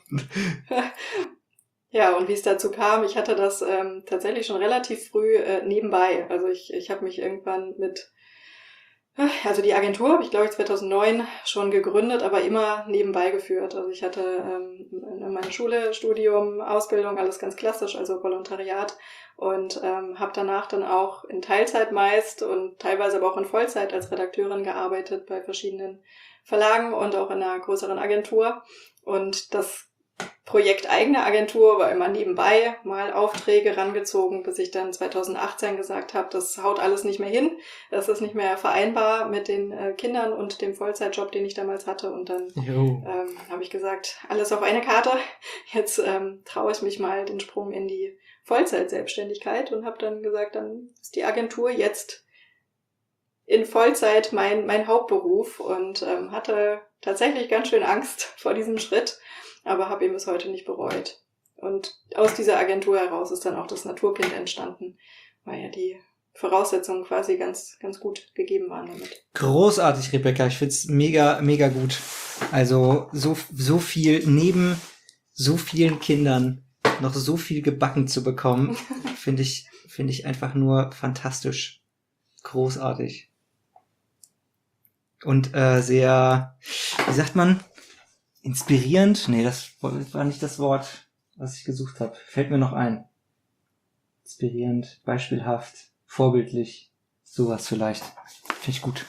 Ja, und wie es dazu kam, ich hatte das ähm, tatsächlich schon relativ früh äh, nebenbei. Also ich ich habe mich irgendwann mit Also die Agentur habe ich, glaube ich, zweitausendneun schon gegründet, aber immer nebenbei geführt. Also ich hatte ähm, meine Schule, Studium, Ausbildung, alles ganz klassisch, also Volontariat und ähm, habe danach dann auch in Teilzeit meist und teilweise aber auch in Vollzeit als Redakteurin gearbeitet bei verschiedenen Verlagen und auch in einer größeren Agentur. Und das Projekt eigene Agentur war immer nebenbei, mal Aufträge rangezogen, bis ich dann zweitausendachtzehn gesagt habe, das haut alles nicht mehr hin, das ist nicht mehr vereinbar mit den äh, Kindern und dem Vollzeitjob, den ich damals hatte und dann ähm, habe ich gesagt, alles auf eine Karte, jetzt ähm, traue ich mich mal den Sprung in die Vollzeitselbstständigkeit und habe dann gesagt, dann ist die Agentur jetzt in Vollzeit mein, mein Hauptberuf und ähm, hatte tatsächlich ganz schön Angst vor diesem Schritt, aber habe ihn bis heute nicht bereut. Und aus dieser Agentur heraus ist dann auch das Naturkind entstanden, weil ja die Voraussetzungen quasi ganz ganz gut gegeben waren damit. Großartig, Rebecca. Ich find's mega, mega gut. Also so so viel neben so vielen Kindern noch so viel gebacken zu bekommen, finde ich finde ich einfach nur fantastisch. Großartig. Und äh, sehr, wie sagt man, inspirierend? Nee, das war nicht das Wort, was ich gesucht habe. Fällt mir noch ein. Inspirierend, beispielhaft, vorbildlich, sowas vielleicht. Finde ich gut.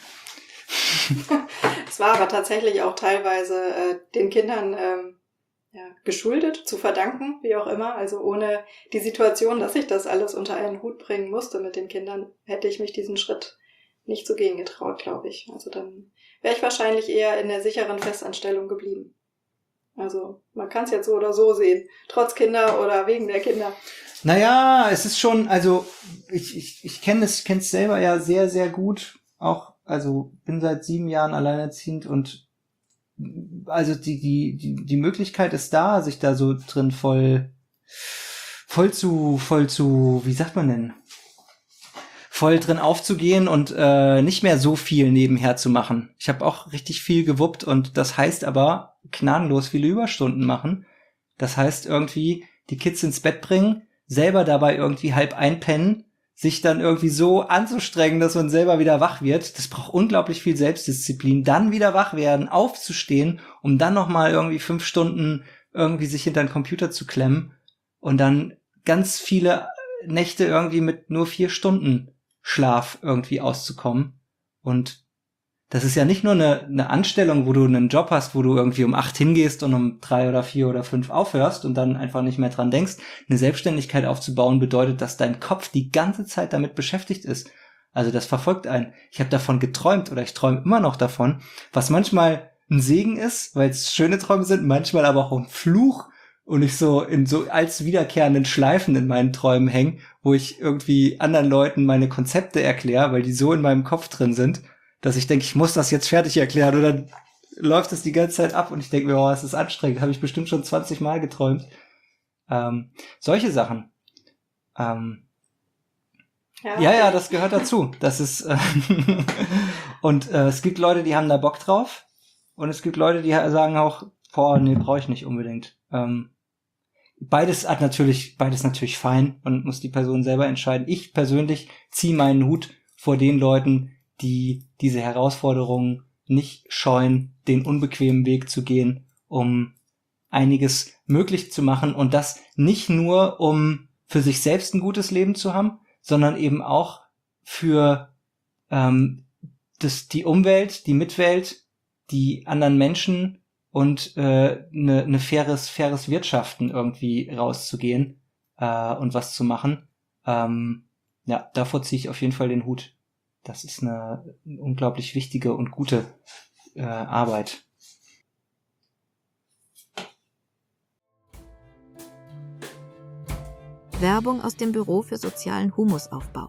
Es war aber tatsächlich auch teilweise äh, den Kindern ähm, ja, geschuldet, zu verdanken, wie auch immer. Also ohne die Situation, dass ich das alles unter einen Hut bringen musste mit den Kindern, hätte ich mich diesen Schritt nicht zu gehen getraut, glaube ich. Also dann wäre ich wahrscheinlich eher in der sicheren Festanstellung geblieben. Also man kann es jetzt so oder so sehen, trotz Kinder oder wegen der Kinder. Naja, es ist schon, also ich, ich, ich kenne es kenne es selber ja sehr, sehr gut. Auch, also bin seit sieben Jahren alleinerziehend und also die, die, die, die Möglichkeit ist da, sich da so drin voll, voll zu, voll zu, wie sagt man denn? voll drin aufzugehen und äh, nicht mehr so viel nebenher zu machen. Ich habe auch richtig viel gewuppt und das heißt aber gnadenlos viele Überstunden machen. Das heißt irgendwie die Kids ins Bett bringen, selber dabei irgendwie halb einpennen, sich dann irgendwie so anzustrengen, dass man selber wieder wach wird. Das braucht unglaublich viel Selbstdisziplin. Dann wieder wach werden, aufzustehen, um dann nochmal irgendwie fünf Stunden irgendwie sich hinter den Computer zu klemmen und dann ganz viele Nächte irgendwie mit nur vier Stunden Schlaf irgendwie auszukommen. Und das ist ja nicht nur eine, eine Anstellung, wo du einen Job hast, wo du irgendwie um acht hingehst und um drei oder vier oder fünf aufhörst und dann einfach nicht mehr dran denkst. Eine Selbstständigkeit aufzubauen bedeutet, dass dein Kopf die ganze Zeit damit beschäftigt ist. Also das verfolgt einen. Ich habe davon geträumt oder ich träume immer noch davon, was manchmal ein Segen ist, weil es schöne Träume sind, manchmal aber auch ein Fluch, und ich so in so als wiederkehrenden Schleifen in meinen Träumen hänge, wo ich irgendwie anderen Leuten meine Konzepte erkläre, weil die so in meinem Kopf drin sind, dass ich denke, ich muss das jetzt fertig erklären, und dann läuft es die ganze Zeit ab und ich denke mir, oh, es ist anstrengend, habe ich bestimmt schon zwanzig Mal geträumt. Ähm, solche Sachen. Ähm, ja, ja, ja, das gehört dazu. Das ist äh, und äh, es gibt Leute, die haben da Bock drauf, und es gibt Leute, die sagen auch, boah, nee, brauche ich nicht unbedingt. Ähm, Beides hat natürlich, beides natürlich fein und muss die Person selber entscheiden. Ich persönlich ziehe meinen Hut vor den Leuten, die diese Herausforderungen nicht scheuen, den unbequemen Weg zu gehen, um einiges möglich zu machen, und das nicht nur, um für sich selbst ein gutes Leben zu haben, sondern eben auch für ähm, das, die Umwelt, die Mitwelt, die anderen Menschen und äh, ne, ne faires, faires Wirtschaften irgendwie rauszugehen äh, und was zu machen. Ähm, ja, davor ziehe ich auf jeden Fall den Hut. Das ist eine unglaublich wichtige und gute äh, Arbeit. Werbung aus dem Büro für sozialen Humusaufbau.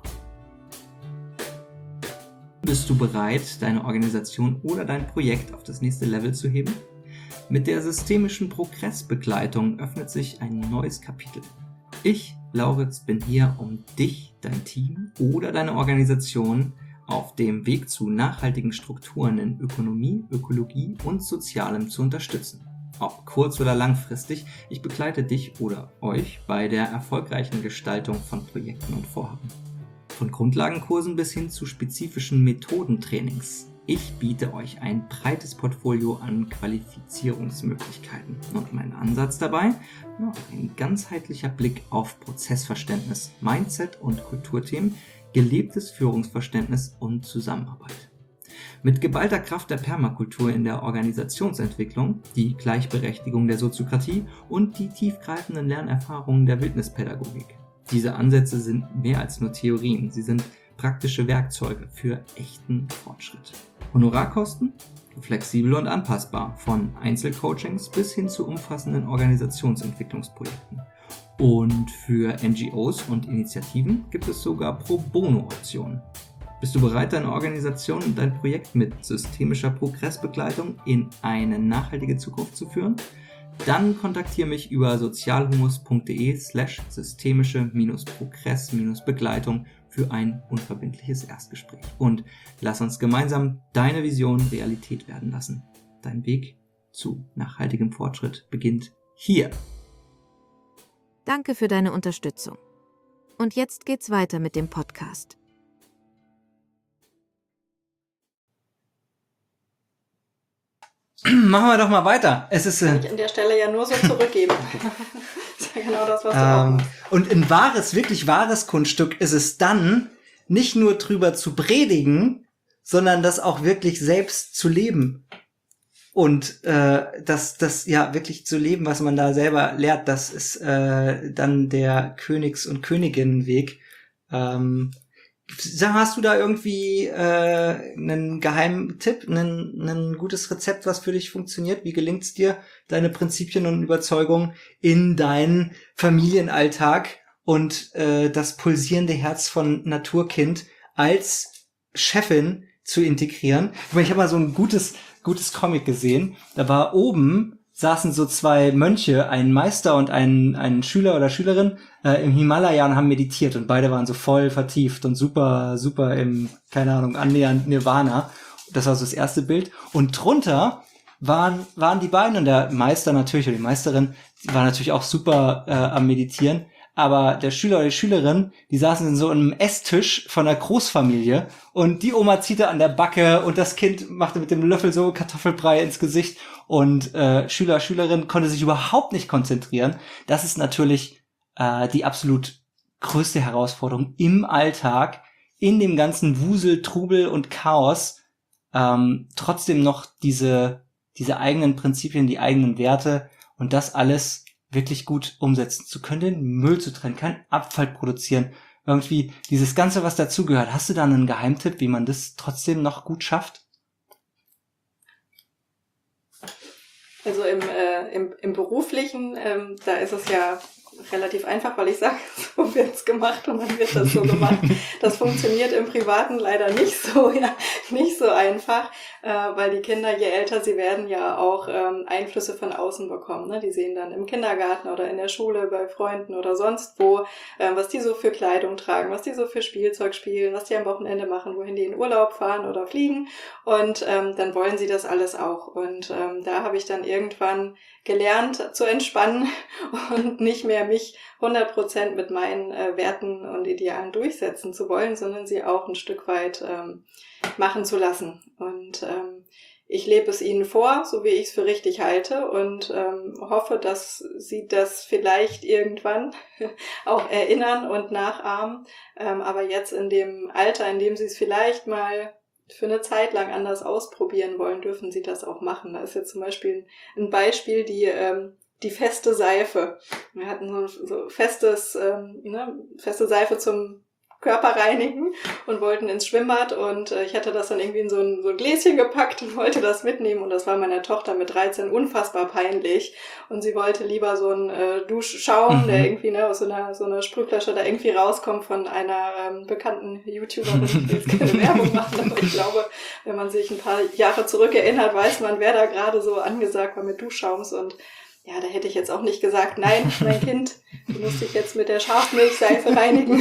Bist du bereit, deine Organisation oder dein Projekt auf das nächste Level zu heben? Mit der systemischen Progressbegleitung öffnet sich ein neues Kapitel. Ich, Lauritz, bin hier, um dich, dein Team oder deine Organisation auf dem Weg zu nachhaltigen Strukturen in Ökonomie, Ökologie und Sozialem zu unterstützen. Ob kurz- oder langfristig, ich begleite dich oder euch bei der erfolgreichen Gestaltung von Projekten und Vorhaben. Von Grundlagenkursen bis hin zu spezifischen Methodentrainings. Ich biete euch ein breites Portfolio an Qualifizierungsmöglichkeiten. Und mein Ansatz dabei? Ja, ein ganzheitlicher Blick auf Prozessverständnis, Mindset und Kulturthemen, gelebtes Führungsverständnis und Zusammenarbeit. Mit geballter Kraft der Permakultur in der Organisationsentwicklung, die Gleichberechtigung der Soziokratie und die tiefgreifenden Lernerfahrungen der Wildnispädagogik. Diese Ansätze sind mehr als nur Theorien, sie sind praktische Werkzeuge für echten Fortschritt. Honorarkosten? Flexibel und anpassbar, von Einzelcoachings bis hin zu umfassenden Organisationsentwicklungsprojekten. Und für N G Os und Initiativen gibt es sogar Pro-Bono-Optionen. Bist du bereit, deine Organisation und dein Projekt mit systemischer Progressbegleitung in eine nachhaltige Zukunft zu führen? Dann kontaktiere mich über sozialhumus.de slash systemische-progress-begleitung für ein unverbindliches Erstgespräch. Und lass uns gemeinsam deine Vision Realität werden lassen. Dein Weg zu nachhaltigem Fortschritt beginnt hier. Danke für deine Unterstützung. Und jetzt geht's weiter mit dem Podcast. Machen wir doch mal weiter. Es ist Kann ich an der Stelle ja nur so zurückgeben. Das ist ja genau das, was du ähm, auch machst. Und ein wahres, wirklich wahres Kunststück ist es dann, nicht nur drüber zu predigen, sondern das auch wirklich selbst zu leben. Und äh, das, das ja wirklich zu leben, was man da selber lehrt, das ist äh, dann der Königs- und Königinnenweg. Ähm, Sag, hast du da irgendwie äh, einen geheimen Tipp, einen, ein gutes Rezept, was für dich funktioniert? Wie gelingt es dir, deine Prinzipien und Überzeugungen in deinen Familienalltag und äh, das pulsierende Herz von Naturkind als Chefin zu integrieren? Ich meine, ich habe mal so ein gutes, gutes Comic gesehen. Da war oben, saßen so zwei Mönche, ein Meister und ein, ein Schüler oder Schülerin äh, im Himalaya und haben meditiert und beide waren so voll vertieft und super, super im, keine Ahnung, annähernd Nirvana. Das war so das erste Bild. Und drunter waren, waren die beiden und der Meister natürlich, oder die Meisterin, die war natürlich auch super äh, am Meditieren. Aber der Schüler oder die Schülerin, die saßen in so einem Esstisch von einer Großfamilie und die Oma ziehte an der Backe und das Kind machte mit dem Löffel so Kartoffelbrei ins Gesicht und äh, Schüler, Schülerin konnte sich überhaupt nicht konzentrieren. Das ist natürlich äh, die absolut größte Herausforderung im Alltag, in dem ganzen Wusel, Trubel und Chaos, ähm, trotzdem noch diese, diese eigenen Prinzipien, die eigenen Werte und das alles wirklich gut umsetzen zu können, den Müll zu trennen, keinen Abfall produzieren, irgendwie dieses Ganze, was dazugehört. Hast du da einen Geheimtipp, wie man das trotzdem noch gut schafft? Also im, äh, im, im Beruflichen, ähm, da ist es ja relativ einfach, weil ich sage, so wird's gemacht und dann wird das so gemacht. Das funktioniert im Privaten leider nicht so, ja, nicht so einfach, äh, weil die Kinder, je älter sie werden, ja auch ähm, Einflüsse von außen bekommen. Ne? Die sehen dann im Kindergarten oder in der Schule, bei Freunden oder sonst wo, äh, was die so für Kleidung tragen, was die so für Spielzeug spielen, was die am Wochenende machen, wohin die in Urlaub fahren oder fliegen. Und ähm, dann wollen sie das alles auch. Und ähm, da habe ich dann irgendwann gelernt zu entspannen und nicht mehr mich hundert Prozent mit meinen äh, Werten und Idealen durchsetzen zu wollen, sondern sie auch ein Stück weit ähm, machen zu lassen. Und ähm, ich lebe es ihnen vor, so wie ich es für richtig halte und ähm, hoffe, dass sie das vielleicht irgendwann auch erinnern und nachahmen. Ähm, aber jetzt in dem Alter, in dem sie es vielleicht mal für eine Zeit lang anders ausprobieren wollen, dürfen sie das auch machen. Da ist jetzt zum Beispiel ein Beispiel, die ähm, die feste Seife. Wir hatten so, so festes, ähm, ne, feste Seife zum Körperreinigen und wollten ins Schwimmbad und äh, ich hatte das dann irgendwie in so ein, so ein Gläschen gepackt und wollte das mitnehmen und das war meiner Tochter mit dreizehn unfassbar peinlich und sie wollte lieber so einen äh, Duschschaum, mhm. der irgendwie ne, aus so einer, so einer Sprühflasche da irgendwie rauskommt von einer ähm, bekannten YouTuberin, ich will jetzt keine Werbung machen, aber ich glaube, wenn man sich ein paar Jahre zurückerinnert, weiß man, wer da gerade so angesagt war mit Duschschaums und ja, da hätte ich jetzt auch nicht gesagt, nein, mein Kind, du musst dich jetzt mit der Schafmilchseife reinigen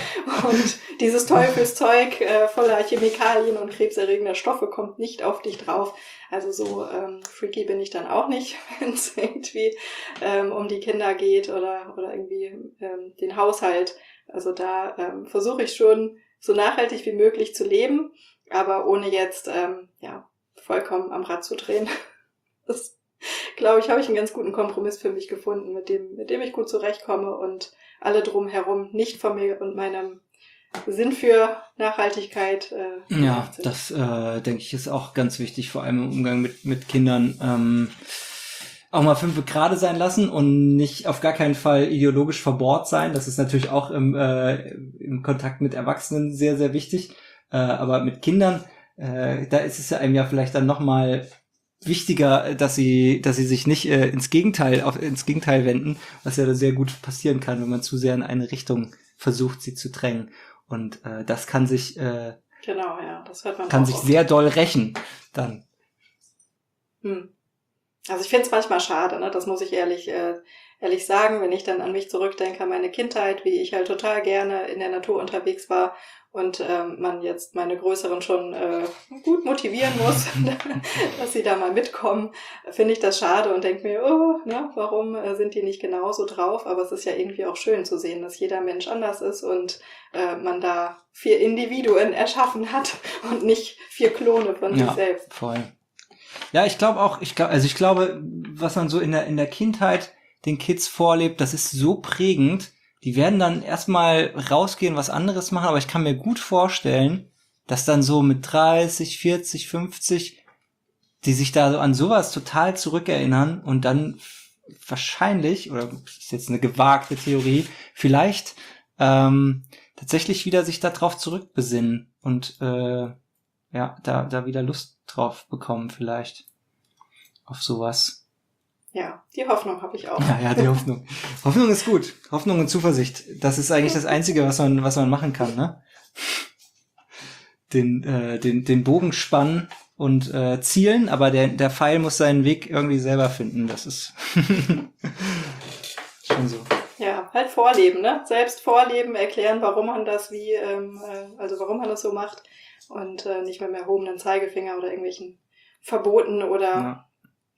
und dieses Teufelszeug äh, voller Chemikalien und krebserregender Stoffe kommt nicht auf dich drauf. Also so ähm, freaky bin ich dann auch nicht, wenn es irgendwie ähm, um die Kinder geht oder oder irgendwie ähm, den Haushalt. Also da ähm, versuche ich schon so nachhaltig wie möglich zu leben, aber ohne jetzt ähm, ja vollkommen am Rad zu drehen. Das glaube ich, habe ich einen ganz guten Kompromiss für mich gefunden, mit dem, mit dem ich gut zurechtkomme und alle drumherum nicht von mir und meinem Sinn für Nachhaltigkeit äh, ja, sind. Das äh, denke ich ist auch ganz wichtig, vor allem im Umgang mit mit Kindern. Ähm, auch mal fünf gerade sein lassen und nicht auf gar keinen Fall ideologisch verbohrt sein. Das ist natürlich auch im, äh, im Kontakt mit Erwachsenen sehr, sehr wichtig. Äh, aber mit Kindern, äh, da ist es ja einem ja vielleicht dann nochmal wichtiger, dass sie, dass sie sich nicht äh, ins Gegenteil, auf, ins Gegenteil wenden, was ja da sehr gut passieren kann, wenn man zu sehr in eine Richtung versucht, sie zu drängen. Und äh, das kann sich, äh, genau, ja, das hört man kann auch sich oft. sehr doll rächen dann. Hm. Also ich finde es manchmal schade, ne? Das muss ich ehrlich, äh, ehrlich sagen, wenn ich dann an mich zurückdenke, an meine Kindheit, wie ich halt total gerne in der Natur unterwegs war und ähm, man jetzt meine Größeren schon äh, gut motivieren muss, dass sie da mal mitkommen, finde ich das schade und denke mir, oh, ne, warum äh, sind die nicht genauso drauf? Aber es ist ja irgendwie auch schön zu sehen, dass jeder Mensch anders ist und äh, man da vier Individuen erschaffen hat und nicht vier Klone von ja, sich selbst. Voll. Ja, ich glaube auch, ich glaube, also ich glaube, was man so in der in der Kindheit den Kids vorlebt, das ist so prägend. Die werden dann erstmal rausgehen, was anderes machen, aber ich kann mir gut vorstellen, dass dann so mit dreißig, vierzig, fünfzig, die sich da so an sowas total zurückerinnern und dann wahrscheinlich, oder das ist jetzt eine gewagte Theorie, vielleicht ähm, tatsächlich wieder sich darauf zurückbesinnen und äh, ja, da, da wieder Lust drauf bekommen vielleicht. Auf sowas. Ja, die Hoffnung habe ich auch. Ja, ja, die Hoffnung. Hoffnung ist gut. Hoffnung und Zuversicht. Das ist eigentlich das Einzige, was man, was man machen kann, ne? Den, äh, den, den Bogen spannen und äh, zielen, aber der, der Pfeil muss seinen Weg irgendwie selber finden. Das ist schon so. Ja, halt vorleben, ne? Selbst vorleben, erklären, warum man das wie, ähm, äh, also warum man das so macht und äh, nicht mit dem erhobenen Zeigefinger oder irgendwelchen Verboten oder Ja.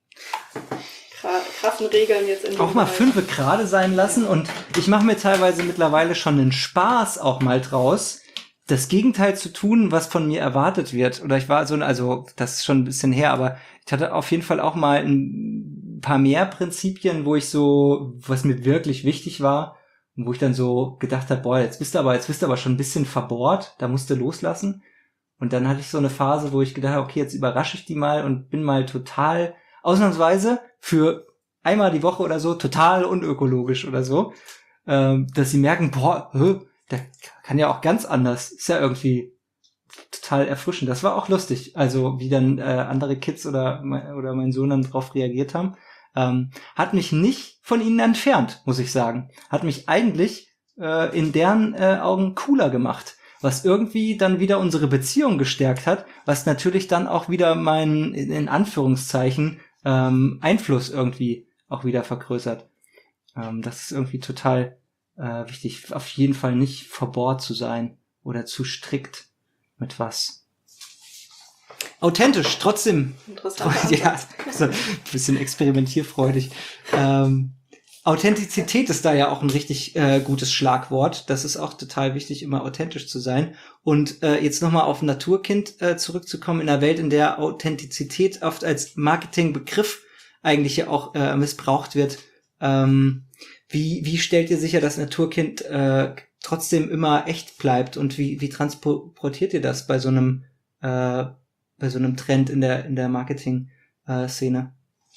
kra- krassen Regeln jetzt in dem Auch mal Bereich. fünfe gerade sein lassen und ich mache mir teilweise mittlerweile schon einen Spaß auch mal draus, das Gegenteil zu tun, was von mir erwartet wird. Oder ich war so, ein- also das ist schon ein bisschen her, aber ich hatte auf jeden Fall auch mal ein paar mehr Prinzipien, wo ich so, was mir wirklich wichtig war und wo ich dann so gedacht habe, boah, jetzt bist du aber, jetzt bist du aber schon ein bisschen verbohrt, da musst du loslassen. Und dann hatte ich so eine Phase, wo ich gedacht habe, okay, jetzt überrasche ich die mal und bin mal total, ausnahmsweise für einmal die Woche oder so, total unökologisch oder so, ähm, dass sie merken, boah, hä, der kann ja auch ganz anders, ist ja irgendwie total erfrischend. Das war auch lustig, also wie dann äh, andere Kids oder mein, oder mein Sohn dann drauf reagiert haben. Ähm, hat mich nicht von ihnen entfernt, muss ich sagen. Hat mich eigentlich äh, in deren äh, Augen cooler gemacht, was irgendwie dann wieder unsere Beziehung gestärkt hat, was natürlich dann auch wieder meinen, in, in Anführungszeichen, ähm, Einfluss irgendwie auch wieder vergrößert. Ähm, das ist irgendwie total äh, wichtig, auf jeden Fall nicht verbohrt zu sein oder zu strikt mit was. Authentisch, trotzdem. Interessant. Ja, so ein bisschen experimentierfreudig. Ähm, Authentizität ist da ja auch ein richtig äh, gutes Schlagwort. Das ist auch total wichtig, immer authentisch zu sein. Und äh, jetzt nochmal auf Naturkind äh, zurückzukommen, in einer Welt, in der Authentizität oft als Marketingbegriff eigentlich ja auch äh, missbraucht wird. Ähm, wie, wie stellt ihr sicher, dass Naturkind äh, trotzdem immer echt bleibt? Und wie, wie transportiert ihr das bei so einem äh, bei so einem Trend in der in der Marketing-Szene?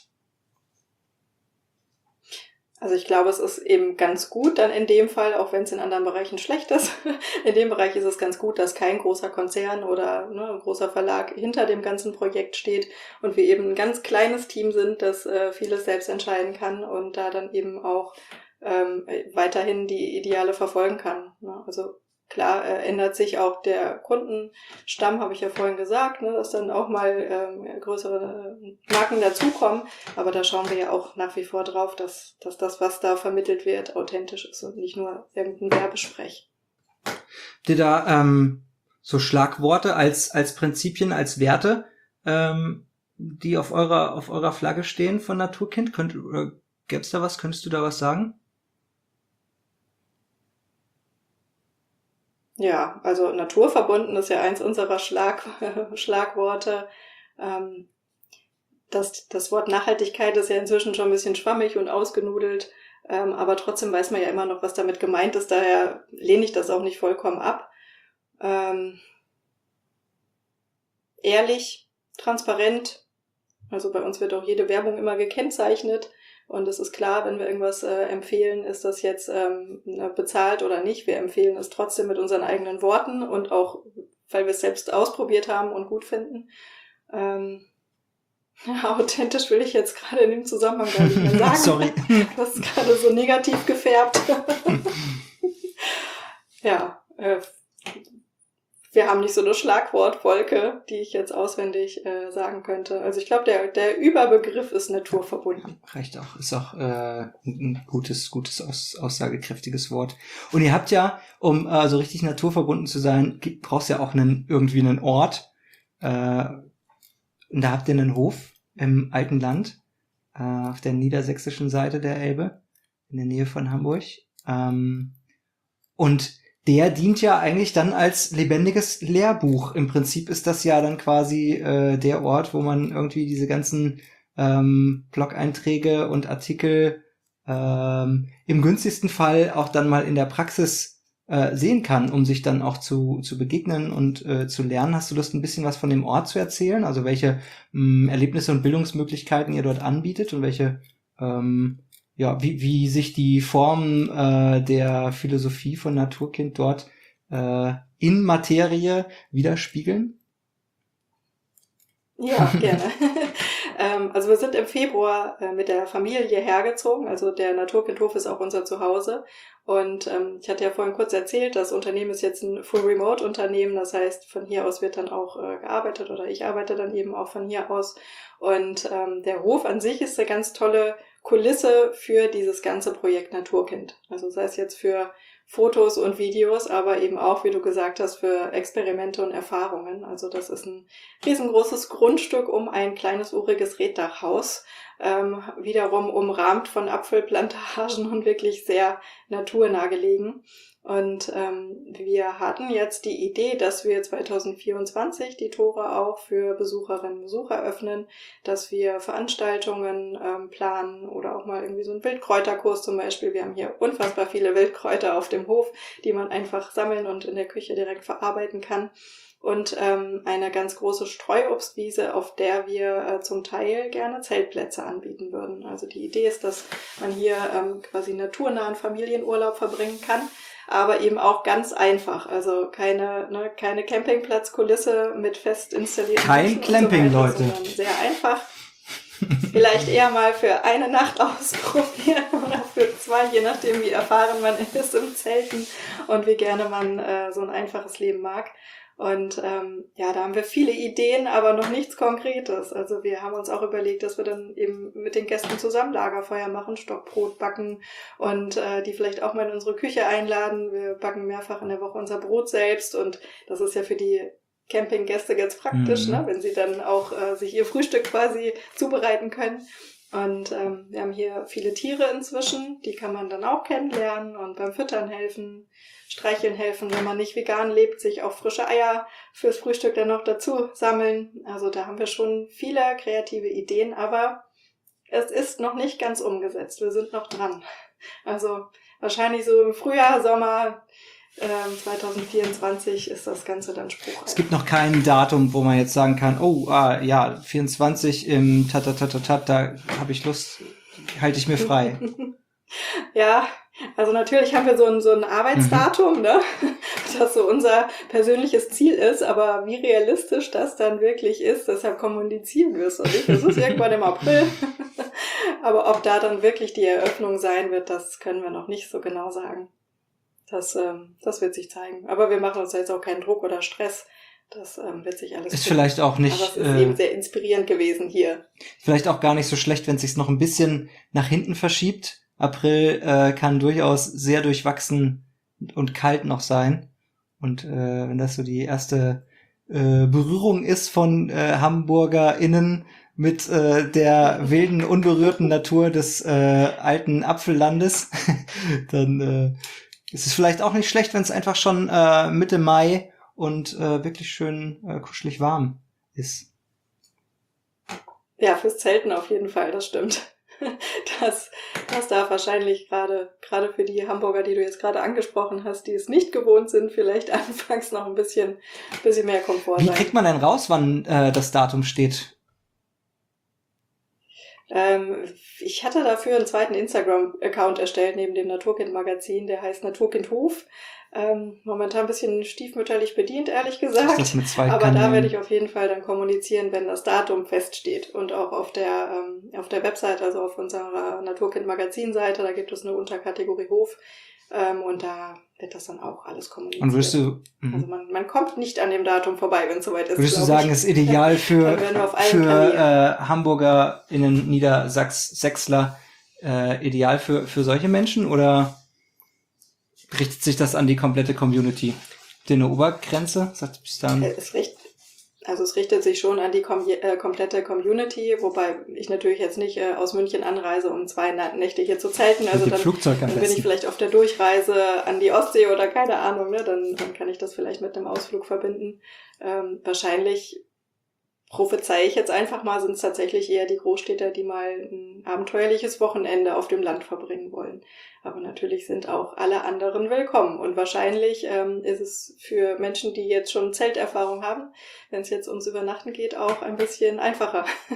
Also ich glaube, es ist eben ganz gut dann in dem Fall, auch wenn es in anderen Bereichen schlecht ist. In dem Bereich ist es ganz gut, dass kein großer Konzern oder ne, ein großer Verlag hinter dem ganzen Projekt steht und wir eben ein ganz kleines Team sind, das äh, vieles selbst entscheiden kann und da dann eben auch ähm, weiterhin die Ideale verfolgen kann. Ne? Also klar äh, ändert sich auch der Kundenstamm, habe ich ja vorhin gesagt, ne, dass dann auch mal ähm, größere äh, Marken dazukommen. Aber da schauen wir ja auch nach wie vor drauf, dass, dass das, was da vermittelt wird, authentisch ist und nicht nur irgendein Werbesprech. Habt ihr da ähm, so Schlagworte als als Prinzipien, als Werte, ähm, die auf eurer auf eurer Flagge stehen von Naturkind? Könnt, oder gäb's da was? Könntest du da was sagen? Ja, also naturverbunden ist ja eins unserer Schlag, Schlagworte. Ähm, das, das Wort Nachhaltigkeit ist ja inzwischen schon ein bisschen schwammig und ausgenudelt, ähm, aber trotzdem weiß man ja immer noch, was damit gemeint ist, daher lehne ich das auch nicht vollkommen ab. Ähm, ehrlich, transparent, also bei uns wird auch jede Werbung immer gekennzeichnet. Und es ist klar, wenn wir irgendwas äh, empfehlen, ist das jetzt ähm, bezahlt oder nicht. Wir empfehlen es trotzdem mit unseren eigenen Worten und auch, weil wir es selbst ausprobiert haben und gut finden. Ähm, ja, authentisch will ich jetzt gerade in dem Zusammenhang gar nicht mehr sagen. Sorry. Das ist gerade so negativ gefärbt. Ja, äh, wir haben nicht so eine Schlagwortwolke, die ich jetzt auswendig äh, sagen könnte. Also ich glaube, der, der Überbegriff ist naturverbunden. Reicht auch, ist auch äh, ein gutes, gutes, aus, aussagekräftiges Wort. Und ihr habt ja, um äh, so richtig naturverbunden zu sein, gibt- brauchst ja auch einen, irgendwie einen Ort. Äh, und da habt ihr einen Hof im alten Land, äh, auf der niedersächsischen Seite der Elbe, in der Nähe von Hamburg. Ähm, und der dient ja eigentlich dann als lebendiges Lehrbuch. Im Prinzip ist das ja dann quasi äh, der Ort, wo man irgendwie diese ganzen ähm, Blog-Einträge und Artikel ähm, im günstigsten Fall auch dann mal in der Praxis äh, sehen kann, um sich dann auch zu zu begegnen und äh, zu lernen. Hast du Lust, ein bisschen was von dem Ort zu erzählen? Also welche mh, Erlebnisse und Bildungsmöglichkeiten ihr dort anbietet und welche ähm, ja, wie, wie sich die Formen äh, der Philosophie von Naturkind dort äh, in Materie widerspiegeln? Ja, gerne. ähm, also wir sind im Februar äh, mit der Familie hergezogen. Also der Naturkindhof ist auch unser Zuhause. Und ähm, ich hatte ja vorhin kurz erzählt, das Unternehmen ist jetzt ein Full-Remote-Unternehmen. Das heißt, von hier aus wird dann auch äh, gearbeitet oder ich arbeite dann eben auch von hier aus. Und ähm, der Hof an sich ist eine ganz tolle Kulisse für dieses ganze Projekt Naturkind. Also sei es jetzt für Fotos und Videos, aber eben auch, wie du gesagt hast, für Experimente und Erfahrungen. Also das ist ein riesengroßes Grundstück um ein kleines uriges Reetdachhaus, ähm, wiederum umrahmt von Apfelplantagen und wirklich sehr naturnah gelegen. Und ähm, wir hatten jetzt die Idee, dass wir zwanzig vierundzwanzig die Tore auch für Besucherinnen und Besucher öffnen, dass wir Veranstaltungen ähm, planen oder auch mal irgendwie so einen Wildkräuterkurs zum Beispiel. Wir haben hier unfassbar viele Wildkräuter auf dem Hof, die man einfach sammeln und in der Küche direkt verarbeiten kann. Und ähm, eine ganz große Streuobstwiese, auf der wir äh, zum Teil gerne Zeltplätze anbieten würden. Also die Idee ist, dass man hier ähm, quasi naturnahen Familienurlaub verbringen kann, aber eben auch ganz einfach. Also keine ne, keine Campingplatzkulisse mit fest installierten Kein Camping, so weiter, Leute. sondern sehr einfach. Vielleicht eher mal für eine Nacht ausprobieren oder für zwei, je nachdem, wie erfahren man ist im Zelten und wie gerne man äh, so ein einfaches Leben mag. Und ähm, ja, da haben wir viele Ideen, aber noch nichts Konkretes. Also wir haben uns auch überlegt, dass wir dann eben mit den Gästen zusammen Lagerfeuer machen, Stockbrot backen und äh, die vielleicht auch mal in unsere Küche einladen. Wir backen mehrfach in der Woche unser Brot selbst und das ist ja für die Campinggäste ganz praktisch, mhm. ne, wenn sie dann auch äh, sich ihr Frühstück quasi zubereiten können. Und ähm, wir haben hier viele Tiere inzwischen, die kann man dann auch kennenlernen und beim Füttern helfen, streicheln helfen, wenn man nicht vegan lebt, sich auch frische Eier fürs Frühstück dann noch dazu sammeln. Also da haben wir schon viele kreative Ideen, aber es ist noch nicht ganz umgesetzt. Wir sind noch dran. Also wahrscheinlich so im Frühjahr, Sommer ähm, zwanzig vierundzwanzig ist das Ganze dann spruchreif. Es gibt noch kein Datum, wo man jetzt sagen kann, oh, ah, ja, vierundzwanzig im Tatatatatat, da habe ich Lust, halte ich mir frei. Ja, also natürlich haben wir so ein, so ein Arbeitsdatum, mhm. ne, das so unser persönliches Ziel ist, aber wie realistisch das dann wirklich ist, deshalb kommunizieren wir es so nicht. Das ist irgendwann im April, aber ob da dann wirklich die Eröffnung sein wird, das können wir noch nicht so genau sagen. Das, ähm, das wird sich zeigen. Aber wir machen uns da jetzt auch keinen Druck oder Stress. Das ähm, wird sich alles ist finden. Vielleicht auch nicht. Aber es ist äh, eben sehr inspirierend gewesen hier. Vielleicht auch gar nicht so schlecht, wenn es sich noch ein bisschen nach hinten verschiebt. April äh, kann durchaus sehr durchwachsen und kalt noch sein. Und äh, wenn das so die erste äh, Berührung ist von äh, HamburgerInnen mit äh, der wilden, unberührten Natur des äh, alten Apfellandes, dann äh, ist es vielleicht auch nicht schlecht, wenn es einfach schon äh, Mitte Mai und äh, wirklich schön äh, kuschelig warm ist. Ja, fürs Zelten auf jeden Fall, das stimmt. Das, das darf wahrscheinlich gerade gerade für die Hamburger, die du jetzt gerade angesprochen hast, die es nicht gewohnt sind, vielleicht anfangs noch ein bisschen, bisschen mehr Komfort Wie sein. kriegt man denn raus, wann äh, das Datum steht? Ähm, ich hatte dafür einen zweiten Instagram-Account erstellt, neben dem Naturkind-Magazin, der heißt Naturkindhof. Ähm, momentan ein bisschen stiefmütterlich bedient, ehrlich gesagt. Ist das mit zwei Aber Kanälen? da werde ich auf jeden Fall dann kommunizieren, wenn das Datum feststeht. Und auch auf der ähm, auf der Website, also auf unserer Naturkind-Magazin-Seite, da gibt es eine Unterkategorie Hof. Ähm, und da wird das dann auch alles kommuniziert. Und würdest du, also man, man kommt nicht an dem Datum vorbei, wenn es soweit ist. würdest du sagen, ich. ist ideal für, Dann werden wir auf allen für Kanälen. äh, HamburgerInnen, Niedersachs-Sechsler äh, ideal für, für solche Menschen oder richtet sich das an die komplette Community? Habt ihr eine Obergrenze? Sagt bis dann? Es richt, also es richtet sich schon an die kom äh, komplette Community, wobei ich natürlich jetzt nicht äh, aus München anreise, um zwei Nächte hier zu zelten. Also Mit dem dann, Flugzeug am dann bin besten. ich vielleicht auf der Durchreise an die Ostsee oder keine Ahnung, ne? Dann, dann kann ich das vielleicht mit einem Ausflug verbinden. Ähm, wahrscheinlich prophezei ich jetzt einfach mal, sind es tatsächlich eher die Großstädter, die mal ein abenteuerliches Wochenende auf dem Land verbringen wollen. Aber natürlich sind auch alle anderen willkommen. Und wahrscheinlich ähm, ist es für Menschen, die jetzt schon Zelterfahrung haben, wenn es jetzt ums Übernachten geht, auch ein bisschen einfacher.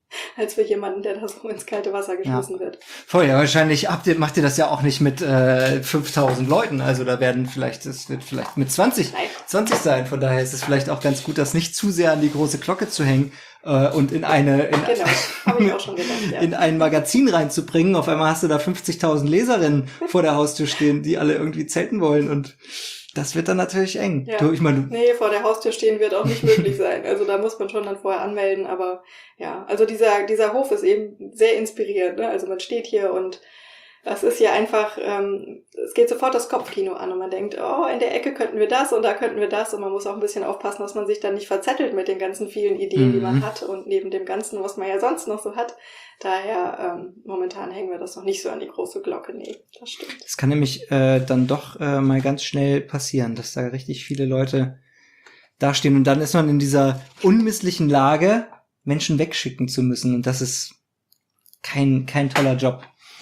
als für jemanden, der da so ins kalte Wasser geschmissen ja. wird. Voll, ja, wahrscheinlich habt ihr, macht ihr das ja auch nicht mit äh, fünftausend Leuten, also da werden vielleicht, es wird vielleicht mit zwanzig, Nein. zwanzig sein, von daher ist es vielleicht auch ganz gut, das nicht zu sehr an die große Glocke zu hängen äh, und in eine, in, Genau, habe ich auch schon gedacht, ja. in ein Magazin reinzubringen. Auf einmal hast du da fünfzigtausend Leserinnen vor der Haustür stehen, die alle irgendwie zelten wollen und das wird dann natürlich eng. Ja. Du, ich meine, du, Nee, vor der Haustür stehen wird auch nicht möglich sein. Also da muss man schon dann vorher anmelden, aber ja, also dieser dieser Hof ist eben sehr inspirierend, ne? Also man steht hier und das ist ja einfach, ähm, es geht sofort das Kopfkino an und man denkt, oh, in der Ecke könnten wir das und da könnten wir das und man muss auch ein bisschen aufpassen, dass man sich dann nicht verzettelt mit den ganzen vielen Ideen, Mhm. die man hat und neben dem Ganzen, was man ja sonst noch so hat. Daher, ähm, momentan hängen wir das noch nicht so an die große Glocke. Nee, das stimmt. das kann nämlich äh, dann doch äh, mal ganz schnell passieren, dass da richtig viele Leute dastehen und dann ist man in dieser unmisslichen Lage, Menschen wegschicken zu müssen und das ist kein kein toller Job.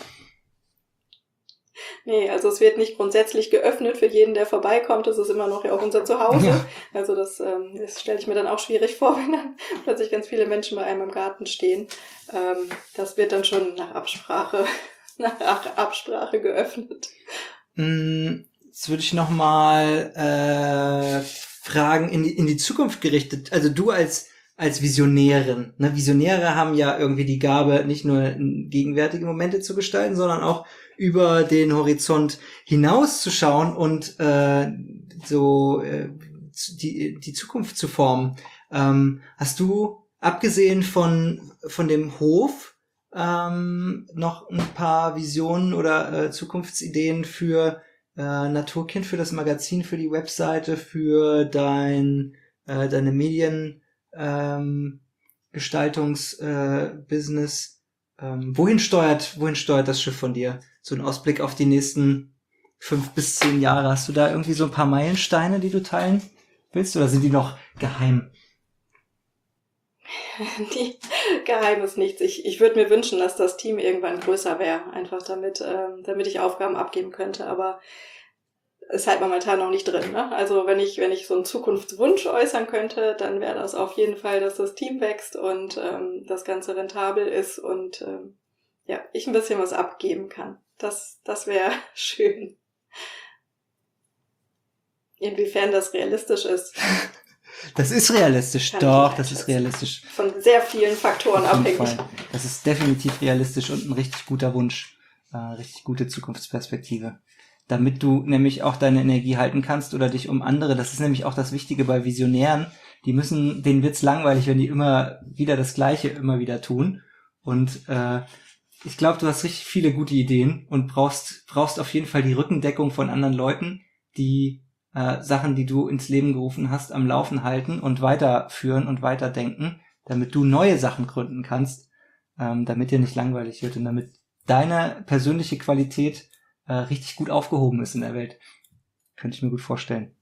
Nee, also es wird nicht grundsätzlich geöffnet für jeden, der vorbeikommt. Das ist immer noch ja auch unser Zuhause. Ja. Also das, ähm, das stelle ich mir dann auch schwierig vor, wenn dann plötzlich ganz viele Menschen bei einem im Garten stehen. Ähm, das wird dann schon nach Absprache, nach Absprache geöffnet. Mm, Jetzt würde ich noch mal äh, fragen in die in die Zukunft gerichtet. Also du als als Visionärin, ne? Visionäre haben ja irgendwie die Gabe, nicht nur gegenwärtige Momente zu gestalten, sondern auch über den Horizont hinauszuschauen und äh, so äh, die die Zukunft zu formen. Ähm, hast du abgesehen von von dem Hof ähm, noch ein paar Visionen oder äh, Zukunftsideen für äh, Naturkind, für das Magazin, für die Webseite, für dein äh, deine Medien ähm, Gestaltungsbusiness? Äh, Business? ähm, wohin steuert wohin steuert das Schiff von dir? So ein Ausblick auf die nächsten fünf bis zehn Jahre. Hast du da irgendwie so ein paar Meilensteine, die du teilen willst, oder sind die noch geheim? Die geheim ist nichts. Ich, ich würde mir wünschen, dass das Team irgendwann größer wäre, einfach damit, ähm, damit ich Aufgaben abgeben könnte, aber ist halt momentan noch nicht drin, ne? Also wenn ich, wenn ich so einen Zukunftswunsch äußern könnte, dann wäre das auf jeden Fall, dass das Team wächst und ähm, das Ganze rentabel ist und ähm, ja, ich ein bisschen was abgeben kann. Das, das wäre schön. Inwiefern das realistisch ist, Das ist realistisch, Kann ich doch, nicht das ist einschätzen. realistisch. von sehr vielen Faktoren Auf jeden abhängig. Fall. Das ist definitiv realistisch und ein richtig guter Wunsch, äh, richtig gute Zukunftsperspektive. Damit du nämlich auch deine Energie halten kannst oder dich um andere, das ist nämlich auch das Wichtige bei Visionären, die müssen, denen wird's langweilig, wenn die immer wieder das Gleiche immer wieder tun. Und äh, ich glaube, du hast richtig viele gute Ideen und brauchst brauchst auf jeden Fall die Rückendeckung von anderen Leuten, die äh, Sachen, die du ins Leben gerufen hast, am Laufen halten und weiterführen und weiterdenken, damit du neue Sachen gründen kannst, ähm, damit dir nicht langweilig wird und damit deine persönliche Qualität äh, richtig gut aufgehoben ist in der Welt. Könnte ich mir gut vorstellen.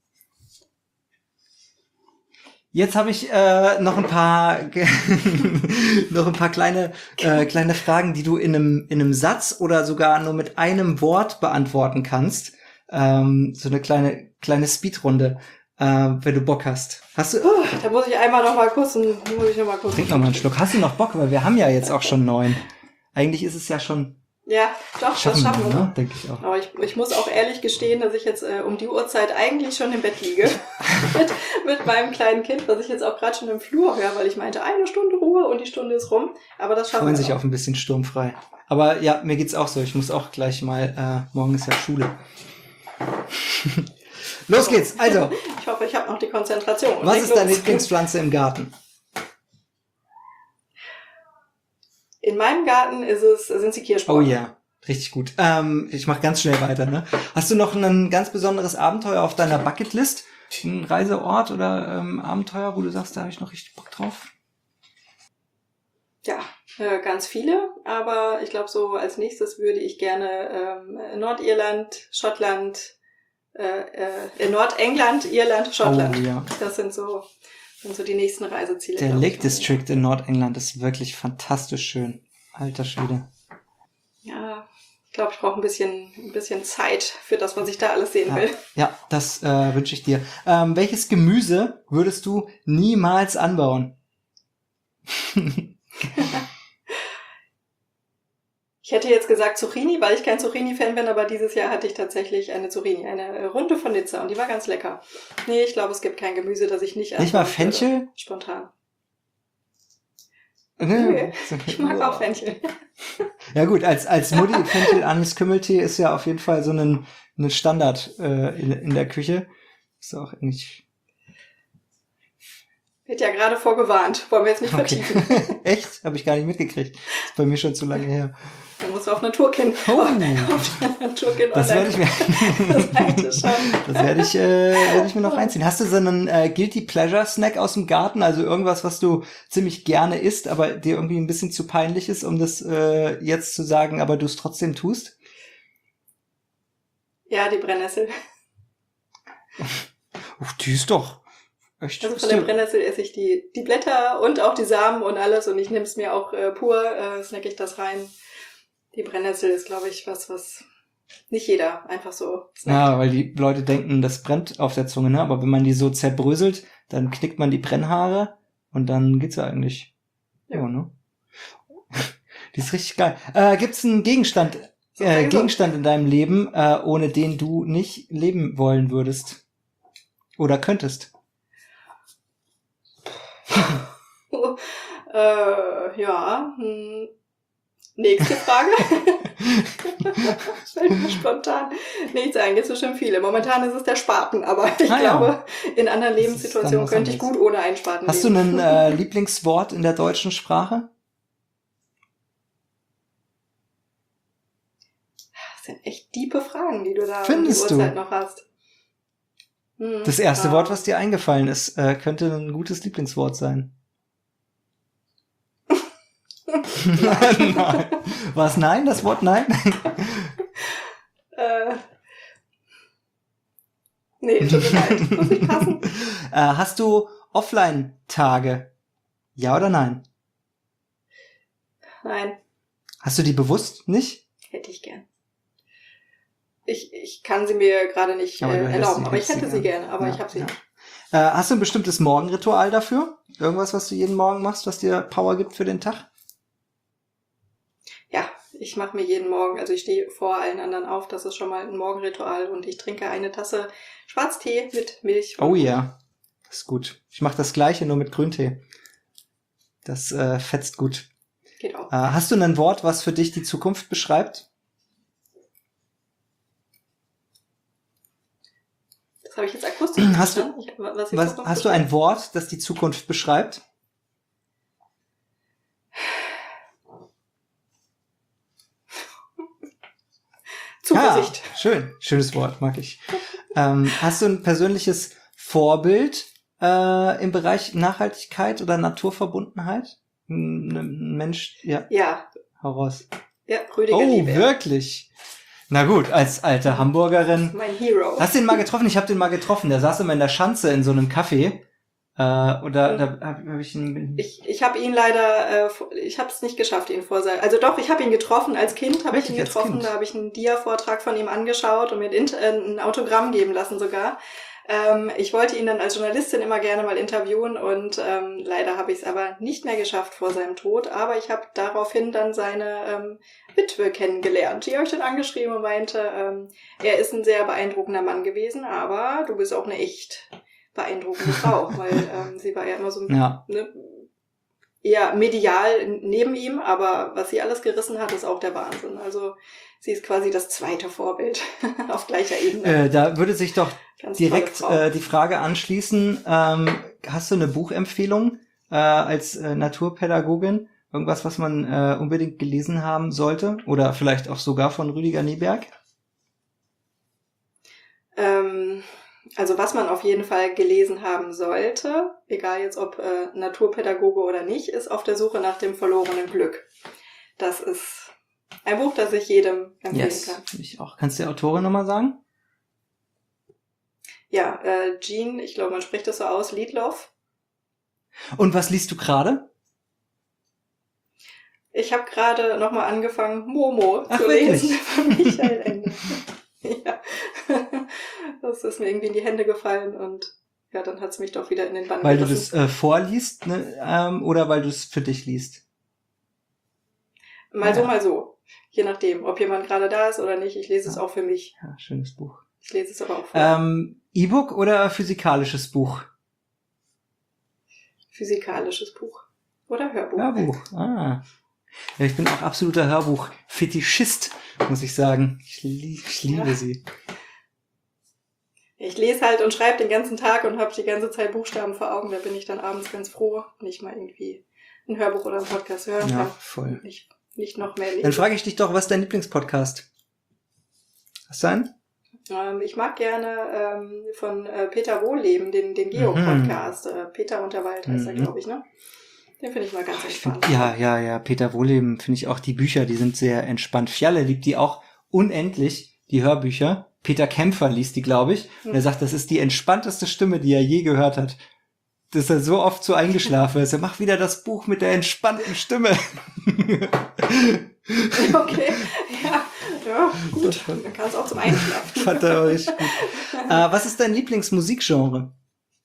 Jetzt habe ich äh, noch ein paar noch ein paar kleine äh, kleine Fragen, die du in einem in einem Satz oder sogar nur mit einem Wort beantworten kannst. Ähm, so eine kleine kleine Speedrunde, äh, wenn du Bock hast. Hast du? Uh, da muss ich einmal noch mal kurz, muss ich noch mal kurz. Trink noch mal einen Schluck. Hast du noch Bock? Weil wir haben ja jetzt auch schon neun. Eigentlich ist es ja schon. Ja, doch, das schaffen wir. ne? Denke ich auch. Aber ich, ich muss auch ehrlich gestehen, dass ich jetzt äh, um die Uhrzeit eigentlich schon im Bett liege. mit, mit meinem kleinen Kind, was ich jetzt auch gerade schon im Flur höre, weil ich meinte, eine Stunde Ruhe und die Stunde ist rum. Aber das schaffen Freuen wir sich auch. auf ein bisschen sturmfrei. Aber ja, mir geht's auch so. Ich muss auch gleich mal, äh, morgen ist ja Schule. Los geht's. Also, Ich hoffe, ich habe noch die Konzentration. was Leg ist deine los. Lieblingspflanze im Garten? In meinem Garten ist es, sind sie Oh Kirschbäume. ja, richtig gut. Ähm, ich mach ganz schnell weiter, ne? Hast du noch ein ganz besonderes Abenteuer auf deiner Bucketlist? Ein Reiseort oder ähm, Abenteuer, wo du sagst, da habe ich noch richtig Bock drauf? Ja, äh, ganz viele. Aber ich glaube, so als nächstes würde ich gerne ähm, Nordirland, Schottland, äh, äh, Nordengland, Irland, Schottland. Oh ja. Das sind so, sind so die nächsten Reiseziele. Der glaub ich, Lake von mir. District in Nordengland ist wirklich fantastisch schön. Alter Schwede. Ja, ich glaube, ich brauche ein bisschen, ein bisschen Zeit für das, was ich da alles sehen Ja, will. ja das äh, wünsche ich dir. Ähm, welches Gemüse würdest du niemals anbauen? Ich hätte jetzt gesagt Zucchini, weil ich kein Zucchini-Fan bin, aber dieses Jahr hatte ich tatsächlich eine Zucchini, eine Runde von Nizza und die war ganz lecker. Nee, ich glaube, es gibt kein Gemüse, das ich nicht Nicht mal essen würde. Fenchel? Spontan. Nee. Ich mag auch Fenchel. Ja gut, als, als Mutti Fenchel Anis Kümmeltee ist ja auf jeden Fall so ein, ein Standard äh, in, in der Küche. Ist auch eigentlich... Wird ja gerade vorgewarnt. Wollen wir jetzt nicht Okay. vertiefen. Echt? Habe ich gar nicht mitgekriegt. Ist bei mir schon zu lange her. Dann musst du auf Naturkind. Oh. Auf Naturkind Das werde ich mir, Das schauen. das werde ich, äh, werde ich mir noch reinziehen. Hast du so einen äh, Guilty Pleasure Snack aus dem Garten? Also irgendwas, was du ziemlich gerne isst, aber dir irgendwie ein bisschen zu peinlich ist, um das äh, jetzt zu sagen, aber du es trotzdem tust? Ja, die Brennnessel. Uff, die ist doch echt. Also von der Brennnessel esse ich die, die Blätter und auch die Samen und alles und ich nehme es mir auch äh, pur, äh, snacke ich das rein. Die Brennnessel ist, glaube ich, was, was nicht jeder einfach so snackt. Ja, weil die Leute denken, das brennt auf der Zunge, ne? Aber wenn man die so zerbröselt, dann knickt man die Brennhaare und dann geht's ja eigentlich. Ja, Ja. ne? Die ist richtig geil. Äh, gibt's einen Gegenstand, So, äh, sehr gesund. Gegenstand in deinem Leben, äh, ohne den du nicht leben wollen würdest? Oder könntest? äh, ja, hm. Nächste Frage. Fällt mir spontan nichts ein. Gibt es bestimmt viele. Momentan ist es der Spaten, aber ich Ah, ja. glaube, in anderen Das ist Lebenssituationen dann was könnte ich anderes. gut ohne einen Spaten Hast du leben. ein äh, Lieblingswort in der deutschen Sprache? Das sind echt diepe Fragen, die du da Findest um du? die Uhrzeit noch hast. Hm, Das erste ja. Wort, was dir eingefallen ist, äh, könnte ein gutes Lieblingswort sein. Nein. Was nein? Das Wort nein? äh, nee, tut mir leid. Muss nicht passen. äh, hast du Offline-Tage? Ja oder nein? Nein, Hast du die bewusst nicht? hätte ich gern. Ich, ich kann sie mir gerade nicht Aber du äh, hättest erlauben, sie- aber ich hättest hätte sie sie gern. gerne, aber Ja, ich habe sie ja. nicht. Äh, hast du ein bestimmtes Morgenritual dafür? Irgendwas, was du jeden Morgen machst, was dir Power gibt für den Tag? Ja, ich mache mir jeden Morgen, also ich stehe vor allen anderen auf, das ist schon mal ein Morgenritual und ich trinke eine Tasse Schwarztee mit Milch. Oh ja, das ist gut. Ich mache das Gleiche, nur mit Grüntee. Das äh, fetzt gut. Geht auch. Äh, hast du ein Wort, was für dich die Zukunft beschreibt? Das habe ich jetzt akustisch nicht Hast du- verstanden. Ich, was die Was, Zukunft hast du ein Wort, das die Zukunft beschreibt? Zuversicht. Ah, schön, schönes Wort, mag ich. ähm, hast du ein persönliches Vorbild äh, im Bereich Nachhaltigkeit oder Naturverbundenheit? Ein, ein Mensch, ja, Ja, heraus. ja, Rüdiger Oh, Lieberg. wirklich? Na gut, als alte Hamburgerin. Mein Hero. Hast du den mal getroffen? Ich habe den mal getroffen. Der saß immer in der Schanze in so einem Café. Äh, oder da habe hab ich ihn... Ich, ich habe ihn leider, äh, ich habe es nicht geschafft, ihn vor sein. Also doch, ich habe ihn getroffen als Kind, habe ich ihn Wirklich, als getroffen. Kind? Da habe ich einen Dia-Vortrag von ihm angeschaut und mir ein, Int- äh, ein Autogramm geben lassen sogar. Ähm, ich wollte ihn dann als Journalistin immer gerne mal interviewen und ähm, leider habe ich es aber nicht mehr geschafft vor seinem Tod. Aber ich habe daraufhin dann seine ähm, Witwe kennengelernt. Die habe ich dann angeschrieben und meinte, ähm, er ist ein sehr beeindruckender Mann gewesen, aber du bist auch eine echt beeindruckende Frau, weil ähm, sie war ja immer so ein Ja, ne, eher medial neben ihm, aber was sie alles gerissen hat, ist auch der Wahnsinn. Also sie ist quasi das zweite Vorbild auf gleicher Ebene. äh, da würde sich doch Ganz tolle direkt Frau. äh, die Frage anschließen, ähm, hast du eine Buchempfehlung äh, als äh, Naturpädagogin? Irgendwas, was man äh, unbedingt gelesen haben sollte? Oder vielleicht auch sogar von Rüdiger Nieberg? Ähm, also was man auf jeden Fall gelesen haben sollte, egal jetzt ob äh, Naturpädagoge oder nicht, ist Auf der Suche nach dem verlorenen Glück. Das ist ein Buch, das ich jedem empfehlen Yes, kann. ich auch. Kannst du die Autorin nochmal sagen? Ja, äh, Jean, ich glaube, man spricht das so aus, Liedloff. Und was liest du gerade? Ich habe gerade nochmal angefangen, Momo Ach, zu wirklich? lesen von Michael Ende. Ja, das ist mir irgendwie in die Hände gefallen und ja, dann hat's mich doch wieder in den Bann Weil du gerissen. das äh, vorliest, ne, ähm, oder weil du es für dich liest? Mal so, ja. mal so. Je nachdem, ob jemand gerade da ist oder nicht. Ich lese es Ja. auch für mich. Ja, schönes Buch. Ich lese es aber auch für Ähm, E-Book oder physikalisches Buch? physikalisches Buch. Oder Hörbuch. Hörbuch. Ah. Ja, ich bin auch absoluter Hörbuch-Fetischist, muss ich sagen. Ich, lie- ich liebe Ja. sie. Ich lese halt und schreibe den ganzen Tag und habe die ganze Zeit Buchstaben vor Augen. Da bin ich dann abends ganz froh, wenn ich mal irgendwie ein Hörbuch oder einen Podcast hören Ja, kann. voll. Nicht, nicht noch mehr Dann lesen. frage ich dich doch, was ist dein Lieblingspodcast? Hast du einen? Ähm, ich mag gerne ähm, von äh, Peter Wohlleben, den, den Geo-Podcast. Äh, Peter Unterwald heißt er, Mhm. glaube ich, ne? Den finde ich mal ganz Ich find, entspannt. ja, ja, ja, Peter Wohlleben finde ich auch, die Bücher, die sind sehr entspannt. Fjalle liebt die auch unendlich, die Hörbücher. Peter Kämpfer liest die, glaube ich. Und er Hm. sagt, das ist die entspannteste Stimme, die er je gehört hat. Dass er so oft so eingeschlafen ist. Er macht wieder das Buch mit der entspannten Stimme. Okay, ja, ja, gut. Dann kann es auch zum Einschlafen. Fand er richtig gut. Äh, was ist dein Lieblingsmusikgenre?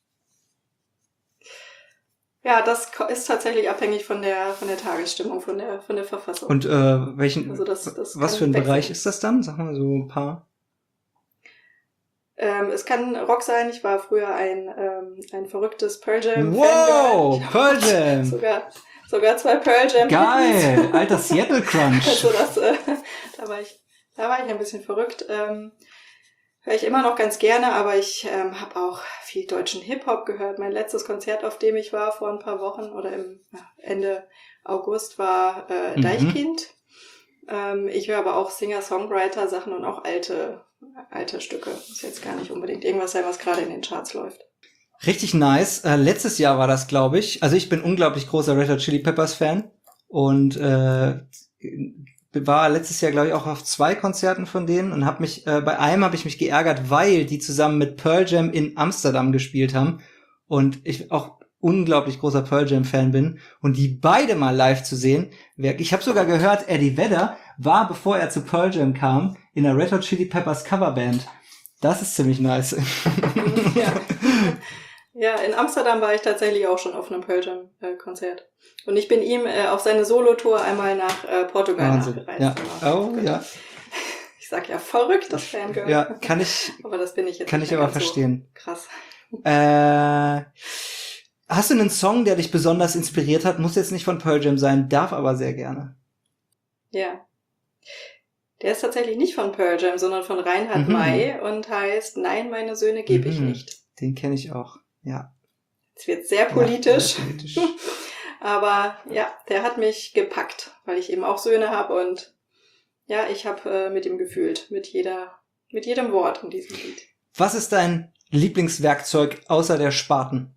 Ja, das ko- ist tatsächlich abhängig von der von der Tagesstimmung, von der von der Verfassung. Und äh, welchen, Also das- das was kann für ein wechseln. Bereich ist das dann? Sag mal so ein paar. Ähm, es kann Rock sein. Ich war früher ein, ähm, ein verrücktes Pearl Jam Wow, Fangirl. Pearl Jam. Sogar, sogar zwei Pearl Jam Geil, alter Seattle Crunch. Also das, äh, da war ich, da war ich ein bisschen verrückt. Ähm, höre ich immer noch ganz gerne, aber ich ähm, habe auch viel deutschen Hip-Hop gehört. Mein letztes Konzert, auf dem ich war vor ein paar Wochen oder im ja, Ende August, war äh, Mhm. Deichkind. Ähm, ich höre aber auch Singer-Songwriter-Sachen und auch alte, alte Stücke. Muss jetzt gar nicht unbedingt irgendwas sein, was gerade in den Charts läuft. Richtig nice. Äh, letztes Jahr war das, glaube ich. Also ich bin unglaublich großer Red Hot Chili Peppers Fan und äh, war letztes Jahr, glaube ich, auch auf zwei Konzerten von denen und habe mich äh, bei einem habe ich mich geärgert, weil die zusammen mit Pearl Jam in Amsterdam gespielt haben und ich auch unglaublich großer Pearl Jam Fan bin und die beide mal live zu sehen. wer- Ich habe sogar gehört, Eddie Vedder war, bevor er zu Pearl Jam kam, in der Red Hot Chili Peppers Coverband. Das ist ziemlich nice. Ja. Ja, in Amsterdam war ich tatsächlich auch schon auf einem Pearl Jam äh, Konzert. Und ich bin ihm äh, auf seine Solo-Tour einmal nach äh, Portugal Wahnsinn. nachgereist. Ja. Genau. Oh, ja. Ich sag ja verrückt, das Fangirl. Ja, kann ich, Aber das bin ich jetzt kann nicht ich mehr aber ganz verstehen. So krass. Äh, hast du einen Song, der dich besonders inspiriert hat? Muss jetzt nicht von Pearl Jam sein, darf aber sehr gerne. Ja. Der ist tatsächlich nicht von Pearl Jam, sondern von Reinhard Mhm. May und heißt Nein, meine Söhne gebe ich Mhm. nicht. Den kenne ich auch. Ja. Es wird sehr politisch. Ja, sehr politisch. Aber ja, der hat mich gepackt, weil ich eben auch Söhne habe und ja, ich habe äh, mit ihm gefühlt, mit jeder, mit jedem Wort in diesem Lied. Was ist dein Lieblingswerkzeug außer der Spaten?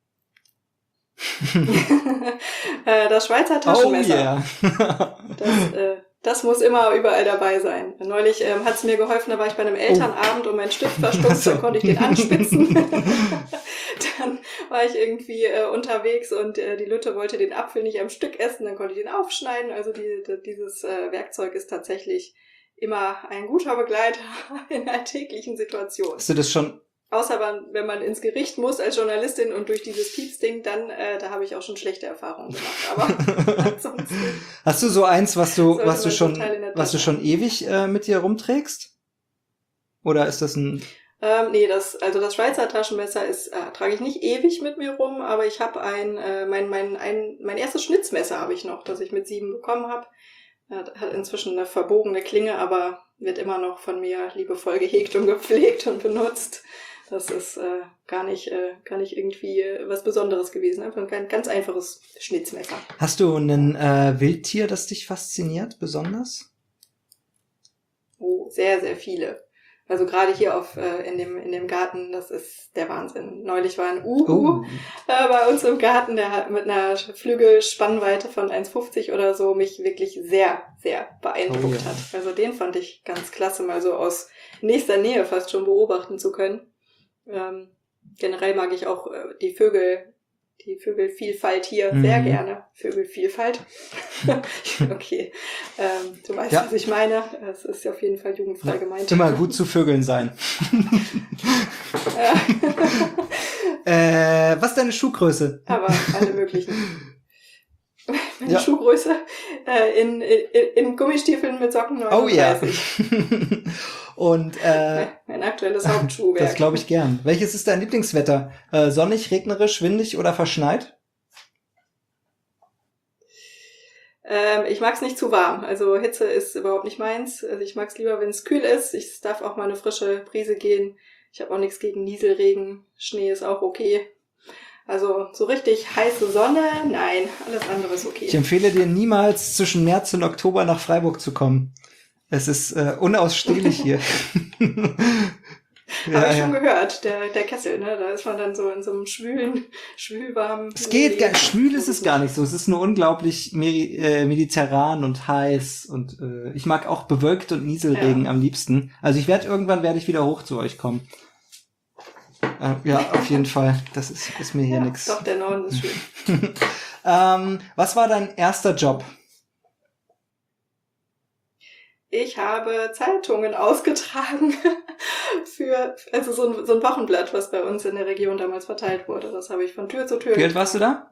äh, das Schweizer Oh Taschenmesser. yeah. Das, äh, das muss immer überall dabei sein. Neulich ähm, hat es mir geholfen, da war ich bei einem Elternabend und mein Stift verstopft, Ach so. dann konnte ich den anspitzen. Dann war ich irgendwie äh, unterwegs und äh, die Lütte wollte den Apfel nicht am Stück essen, dann konnte ich den aufschneiden. Also die, die, dieses äh, Werkzeug ist tatsächlich immer ein guter Begleiter in alltäglichen Situationen. Hast du das schon? Außer wenn man ins Gericht muss als Journalistin und durch dieses Pieps-Ding, dann, äh, da habe ich auch schon schlechte Erfahrungen gemacht. Aber ansonsten. Hast du so eins, was du, Sollte was du man schon, total in der was du Tasche schon ewig äh, mit dir rumträgst? Oder ist das ein? Ähm, nee, das, also das Schweizer Taschenmesser ist, äh, trage ich nicht ewig mit mir rum, aber ich habe ein, äh, mein, mein, ein, mein erstes Schnitzmesser habe ich noch, das ich mit sieben bekommen habe. Hat, hat inzwischen eine verbogene Klinge, aber wird immer noch von mir liebevoll gehegt und gepflegt und benutzt. Das ist äh, gar nicht, äh, gar nicht irgendwie äh, was Besonderes gewesen. Einfach ein ganz, ganz einfaches Schnitzmesser. Hast du ein äh, Wildtier, das dich fasziniert, besonders? Oh, sehr, sehr viele. Also gerade hier auf äh, in dem in dem Garten, das ist der Wahnsinn. Neulich war ein Uhu Oh. äh, bei uns im Garten, der hat mit einer Flügelspannweite von eins fünfzig oder so mich wirklich sehr, sehr beeindruckt Oh ja. hat. Also den fand ich ganz klasse, mal so aus nächster Nähe fast schon beobachten zu können. Ähm, generell mag ich auch äh, die Vögel, die Vögelvielfalt hier Mhm. sehr gerne. Vögelvielfalt. Okay. Ähm, du weißt, Ja. was ich meine. Es ist auf jeden Fall jugendfrei Ja, gemeint. immer gut zu Vögeln sein. Ja. äh, was ist deine Schuhgröße? Aber alle möglichen. meine Ja. Schuhgröße, äh, in, in, in Gummistiefeln mit Socken Oh ja. neununddreißig. Und äh, Mein, mein aktuelles Hauptschuhwerk. das glaube ich gern. Welches ist dein Lieblingswetter? Äh, sonnig, regnerisch, windig oder verschneit? Ähm, ich mag es nicht zu warm. Also Hitze ist überhaupt nicht meins. Also ich mag es lieber, wenn es kühl ist. Ich, es darf auch mal eine frische Brise gehen. Ich habe auch nichts gegen Nieselregen. Schnee ist auch okay. Also so richtig heiße Sonne, nein, alles andere ist okay. Ich empfehle dir niemals zwischen März und Oktober nach Freiburg zu kommen. Es ist äh, unausstehlich hier. Ja, Habe ich ja. schon gehört, der, der Kessel, ne? Da ist man dann so in so einem schwülen, schwülwarmen... Es geht, gar, schwül ist es gar nicht so. Es ist nur unglaublich meri- äh, mediterran und heiß und äh, ich mag auch bewölkt und Nieselregen Ja. am liebsten. Also ich werde irgendwann werde ich wieder hoch zu euch kommen. Äh, ja, auf jeden Fall. Das ist, ist mir hier Ja, nix. doch, der Norden ist schön. ähm, was war dein erster Job? Ich habe Zeitungen ausgetragen für, also so ein, so ein Wochenblatt, was bei uns in der Region damals verteilt wurde. Das habe ich von Tür zu Tür Wie alt warst du da?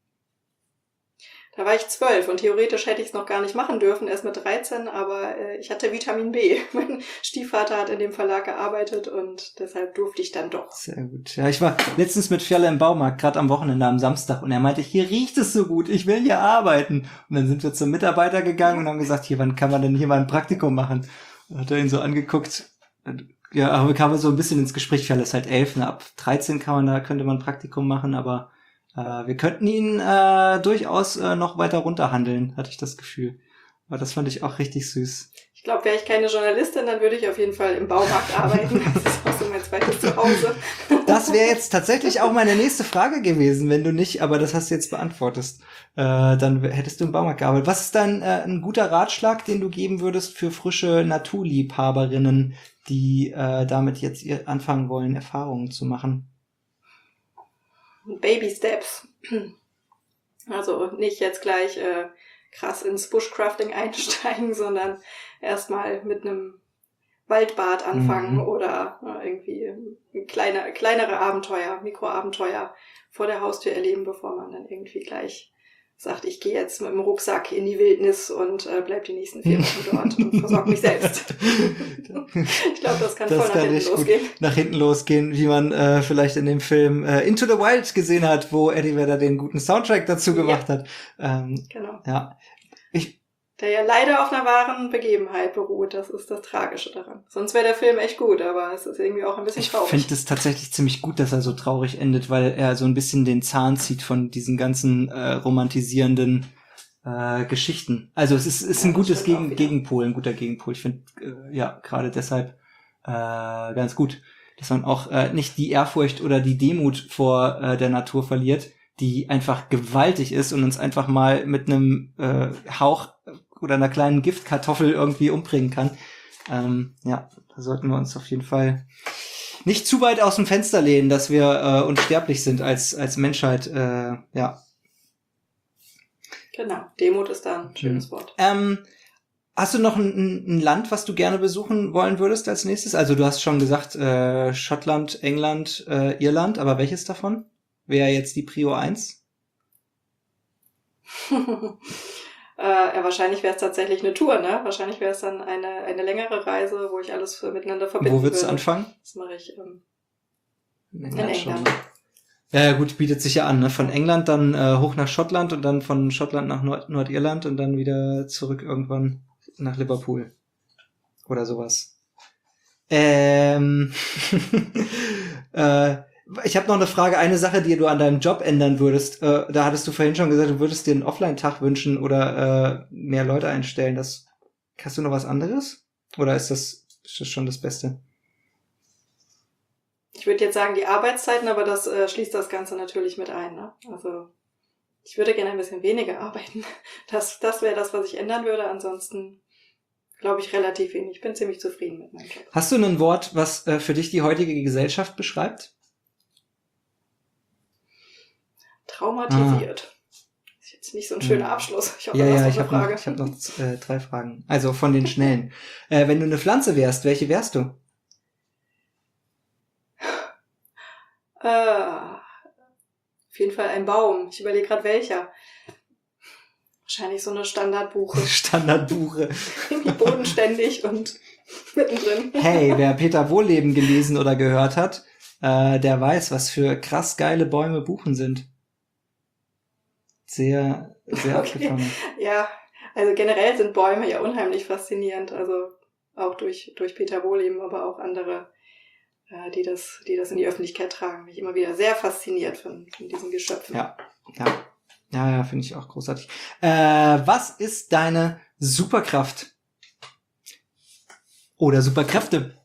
Da war ich zwölf und theoretisch hätte ich es noch gar nicht machen dürfen, erst mit dreizehn, aber äh, ich hatte Vitamin B. Mein Stiefvater hat in dem Verlag gearbeitet und deshalb durfte ich dann doch. Sehr gut. Ja, ich war letztens mit Fjalle im Baumarkt, gerade am Wochenende am Samstag, und er meinte, hier riecht es so gut, ich will hier arbeiten. Und dann sind wir zum Mitarbeiter gegangen und haben gesagt, hier, wann kann man denn hier mal ein Praktikum machen? Und hat er ihn so angeguckt. Ja, aber kamen wir so ein bisschen ins Gespräch. Fjalle ist halt elf, ne? Ab dreizehn kann man da, könnte man ein Praktikum machen, aber äh, wir könnten ihn äh, durchaus äh, noch weiter runterhandeln, hatte ich das Gefühl. Aber das fand ich auch richtig süß. Ich glaube, wäre ich keine Journalistin, dann würde ich auf jeden Fall im Baumarkt arbeiten. Das ist auch so mein zweites Zuhause. Das wäre jetzt tatsächlich auch meine nächste Frage gewesen, wenn du nicht, aber das hast du jetzt beantwortet. Äh, dann hättest du im Baumarkt gearbeitet. Was ist dann äh, ein guter Ratschlag, den du geben würdest für frische Naturliebhaberinnen, die äh, damit jetzt ihr anfangen wollen, Erfahrungen zu machen? Baby Steps. Also nicht jetzt gleich äh, krass ins Bushcrafting einsteigen, sondern erstmal mit einem Waldbad anfangen Mhm. oder äh, irgendwie kleine, kleinere Abenteuer, Mikroabenteuer vor der Haustür erleben, bevor man dann irgendwie gleich sagt, ich gehe jetzt mit dem Rucksack in die Wildnis und äh, bleib die nächsten vier Wochen dort und versorge mich selbst. Ich glaube, das kann Das voll nach kann hinten richtig gut losgehen. nach hinten losgehen, wie man äh, vielleicht in dem Film äh, Into the Wild gesehen hat, wo Eddie Vedder den guten Soundtrack dazu Ja. gemacht hat. Ähm, Genau. ja, ich Der ja leider auf einer wahren Begebenheit beruht. Das ist das Tragische daran. Sonst wäre der Film echt gut, aber es ist irgendwie auch ein bisschen Ich traurig. finde es tatsächlich ziemlich gut, dass er so traurig endet, weil er so ein bisschen den Zahn zieht von diesen ganzen äh, romantisierenden äh, Geschichten. Also es ist, ist Ja, ein das gutes stimmt auch Gegen wieder. Gegenpol, ein guter Gegenpol. Ich finde, äh, ja, gerade deshalb äh, ganz gut, dass man auch äh, nicht die Ehrfurcht oder die Demut vor äh, der Natur verliert, die einfach gewaltig ist und uns einfach mal mit einem äh, Hauch oder einer kleinen Giftkartoffel irgendwie umbringen kann. Ähm, ja, da sollten wir uns auf jeden Fall nicht zu weit aus dem Fenster lehnen, dass wir äh, unsterblich sind als als Menschheit. Äh, ja. Genau. Demut ist da ein schönes Wort. Ähm, hast du noch ein, ein Land, was du gerne besuchen wollen würdest als nächstes? Also du hast schon gesagt äh, Schottland, England, äh, Irland, aber welches davon wäre jetzt die Prio eins? äh, ja, wahrscheinlich wäre es tatsächlich eine Tour, ne? Wahrscheinlich wäre es dann eine, eine längere Reise, wo ich alles für, miteinander verbinden Wo würdest du würde. anfangen? Das mache ich ähm, In in England. Ja, ja, gut, bietet sich ja an, ne? Von England dann äh, hoch nach Schottland und dann von Schottland nach Nord- Nordirland und dann wieder zurück irgendwann nach Liverpool. Oder sowas. Ähm, äh, ich habe noch eine Frage, eine Sache, die du an deinem Job ändern würdest. Äh, da hattest du vorhin schon gesagt, du würdest dir einen Offline-Tag wünschen oder äh, mehr Leute einstellen. Das, hast du noch was anderes? Oder ist das, ist das schon das Beste? Ich würde jetzt sagen die Arbeitszeiten, aber das äh, schließt das Ganze natürlich mit ein. Ne? Also ich würde gerne ein bisschen weniger arbeiten. Das, das wäre das, was ich ändern würde. Ansonsten glaube ich relativ wenig. Ich bin ziemlich zufrieden mit meinem Job. Hast du ein Wort, was äh, für dich die heutige Gesellschaft beschreibt? Traumatisiert. Ist jetzt nicht so ein schöner Abschluss. Ich hoffe, Ja, das ja, ist ich eine habe noch, Frage. ich hab noch äh, drei Fragen. Also von den schnellen. äh, wenn du eine Pflanze wärst, welche wärst du? Äh, auf jeden Fall ein Baum. Ich überlege gerade welcher. Wahrscheinlich so eine Standardbuche. Standardbuche. Irgendwie bodenständig und mittendrin. Hey, wer Peter Wohlleben gelesen oder gehört hat, äh, der weiß, was für krass geile Bäume Buchen sind. Sehr, sehr Okay. abgefahren. Ja, also generell sind Bäume ja unheimlich faszinierend. Also auch durch, durch Peter Wohlleben, aber auch andere, äh, die das, die das in die Öffentlichkeit tragen. Mich immer wieder sehr fasziniert von, von diesen Geschöpfen. Ja, ja. Ja, ja, finde ich auch großartig. Äh, was ist deine Superkraft? Oder Superkräfte?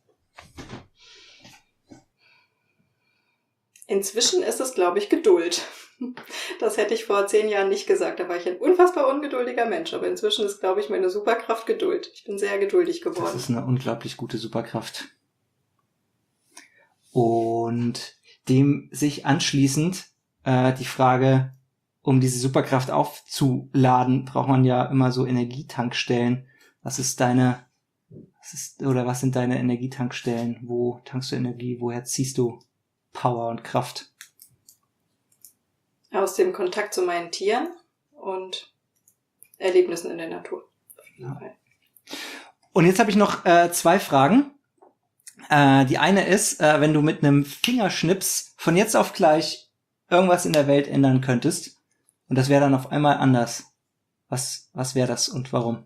Inzwischen ist es, glaube ich, Geduld. Das hätte ich vor zehn Jahren nicht gesagt. Da war ich ein unfassbar ungeduldiger Mensch. Aber inzwischen ist, glaube ich, meine Superkraft Geduld. Ich bin sehr geduldig geworden. Das ist eine unglaublich gute Superkraft. Und dem sich anschließend äh, die Frage, um diese Superkraft aufzuladen, braucht man ja immer so Energietankstellen. Was ist deine, was ist, oder was sind deine Energietankstellen? Wo tankst du Energie? Woher ziehst du Power und Kraft? Aus dem Kontakt zu meinen Tieren und Erlebnissen in der Natur. Auf jeden Fall. Und jetzt habe ich noch äh, zwei Fragen. Äh, die eine ist, äh, wenn du mit einem Fingerschnips von jetzt auf gleich irgendwas in der Welt ändern könntest und das wäre dann auf einmal anders. Was, was wäre das und warum?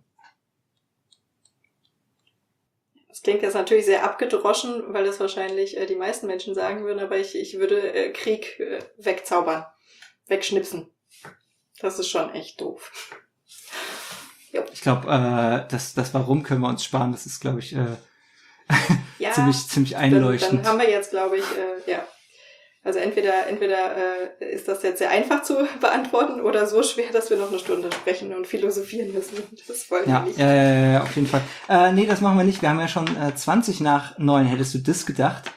Das klingt jetzt natürlich sehr abgedroschen, weil das wahrscheinlich äh, die meisten Menschen sagen würden, aber ich, ich würde äh, Krieg äh, wegzaubern, wegschnipsen. Das ist schon echt doof. Jo. Ich glaube, äh, das, das Warum können wir uns sparen. Das ist, glaube ich, äh, Ja, ziemlich, ziemlich dann, einleuchtend. dann haben wir jetzt, glaube ich, äh, ja. Also entweder entweder äh, ist das jetzt sehr einfach zu beantworten oder so schwer, dass wir noch eine Stunde sprechen und philosophieren müssen. Das wollen Ja, wir nicht. ja, ja, ja, auf jeden Fall. Äh, nee, das machen wir nicht. Wir haben ja schon äh, zwanzig nach neun. Hättest du das gedacht?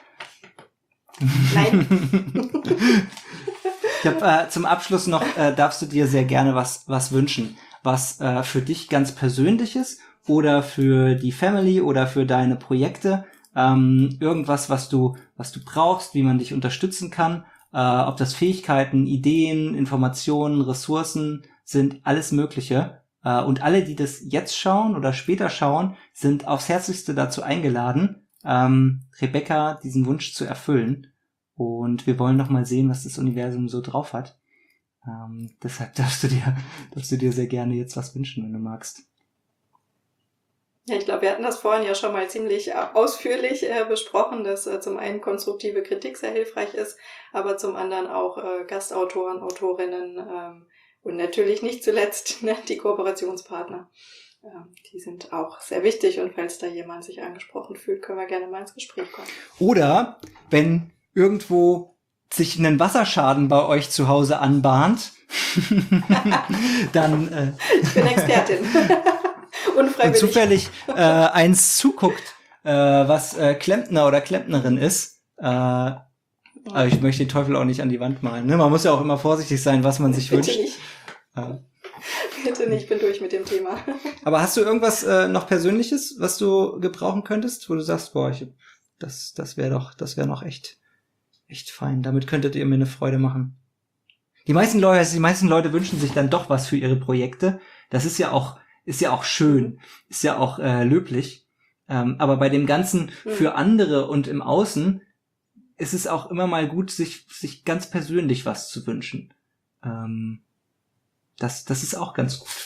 Nein. Ich habe äh, zum Abschluss noch, äh, darfst du dir sehr gerne was was wünschen, was äh, für dich ganz Persönliches oder für die Family oder für deine Projekte, ähm, irgendwas, was du was du brauchst, wie man dich unterstützen kann, äh, ob das Fähigkeiten, Ideen, Informationen, Ressourcen sind, alles Mögliche. Äh, und alle, die das jetzt schauen oder später schauen, sind aufs Herzlichste dazu eingeladen, ähm, Rebecca diesen Wunsch zu erfüllen. Und wir wollen noch mal sehen, was das Universum so drauf hat. Ähm, deshalb darfst du dir, darfst du dir sehr gerne jetzt was wünschen, wenn du magst. Ja, ich glaube, wir hatten das vorhin ja schon mal ziemlich ausführlich äh, besprochen, dass äh, zum einen konstruktive Kritik sehr hilfreich ist, aber zum anderen auch äh, Gastautoren, Autorinnen ähm, und natürlich nicht zuletzt ne, die Kooperationspartner. Ähm, die sind auch sehr wichtig und falls da jemand sich angesprochen fühlt, können wir gerne mal ins Gespräch kommen. Oder wenn irgendwo sich ein Wasserschaden bei euch zu Hause anbahnt, dann äh, Ich bin Expertin. und Unfreiwillig. zufällig äh, eins zuguckt, äh, was äh, Klempner oder Klempnerin ist. Äh, aber ich möchte den Teufel auch nicht an die Wand malen. Ne? Man muss ja auch immer vorsichtig sein, was man sich Bitte wünscht. nicht. Äh, Bitte nicht, ich bin durch mit dem Thema. aber hast du irgendwas äh, noch Persönliches, was du gebrauchen könntest, wo du sagst, boah, ich, das, das wäre doch, das wäre noch echt, echt fein. Damit könntet ihr mir eine Freude machen. Die meisten Leute, die meisten Leute wünschen sich dann doch was für ihre Projekte. Das ist ja auch, ist ja auch schön, ist ja auch äh, löblich. Ähm, aber bei dem Ganzen für andere und im Außen ist es auch immer mal gut, sich, sich ganz persönlich was zu wünschen. Ähm, das, das ist auch ganz gut.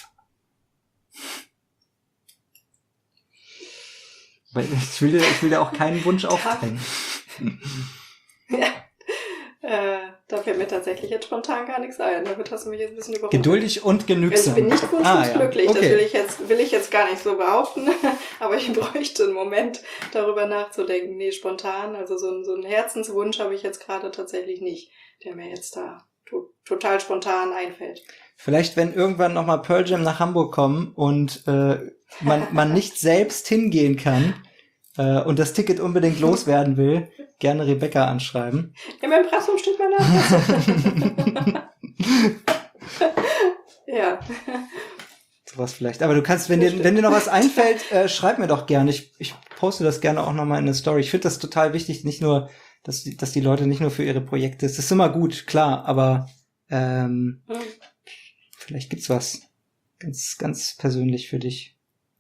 Weil ich will dir, ich will dir auch keinen Wunsch aufdrängen. Ja. Äh, da fällt mir tatsächlich jetzt spontan gar nichts ein. Damit hast du mich jetzt ein bisschen überrumpelt. Geduldig und genügsam. Ich bin nicht wunschlos Ah, ja. glücklich, das Okay. will ich, jetzt, will ich jetzt gar nicht so behaupten, aber ich bräuchte einen Moment, darüber nachzudenken. Nee, spontan, also so, ein, so einen Herzenswunsch habe ich jetzt gerade tatsächlich nicht, der mir jetzt da to- total spontan einfällt. Vielleicht, wenn irgendwann nochmal Pearl Jam nach Hamburg kommen und äh, man, man nicht selbst hingehen kann äh, und das Ticket unbedingt loswerden will, gerne Rebecca anschreiben. Im Impressum steht mein Name. Ja. Sowas vielleicht. Aber du kannst, wenn dir, wenn dir noch was einfällt, äh, schreib mir doch gerne. Ich, ich poste das gerne auch nochmal in eine Story. Ich finde das total wichtig, nicht nur, dass die, dass die Leute nicht nur für ihre Projekte, das ist immer gut, klar, aber ähm, Hm. vielleicht gibt's was Ganz, ganz persönlich für dich.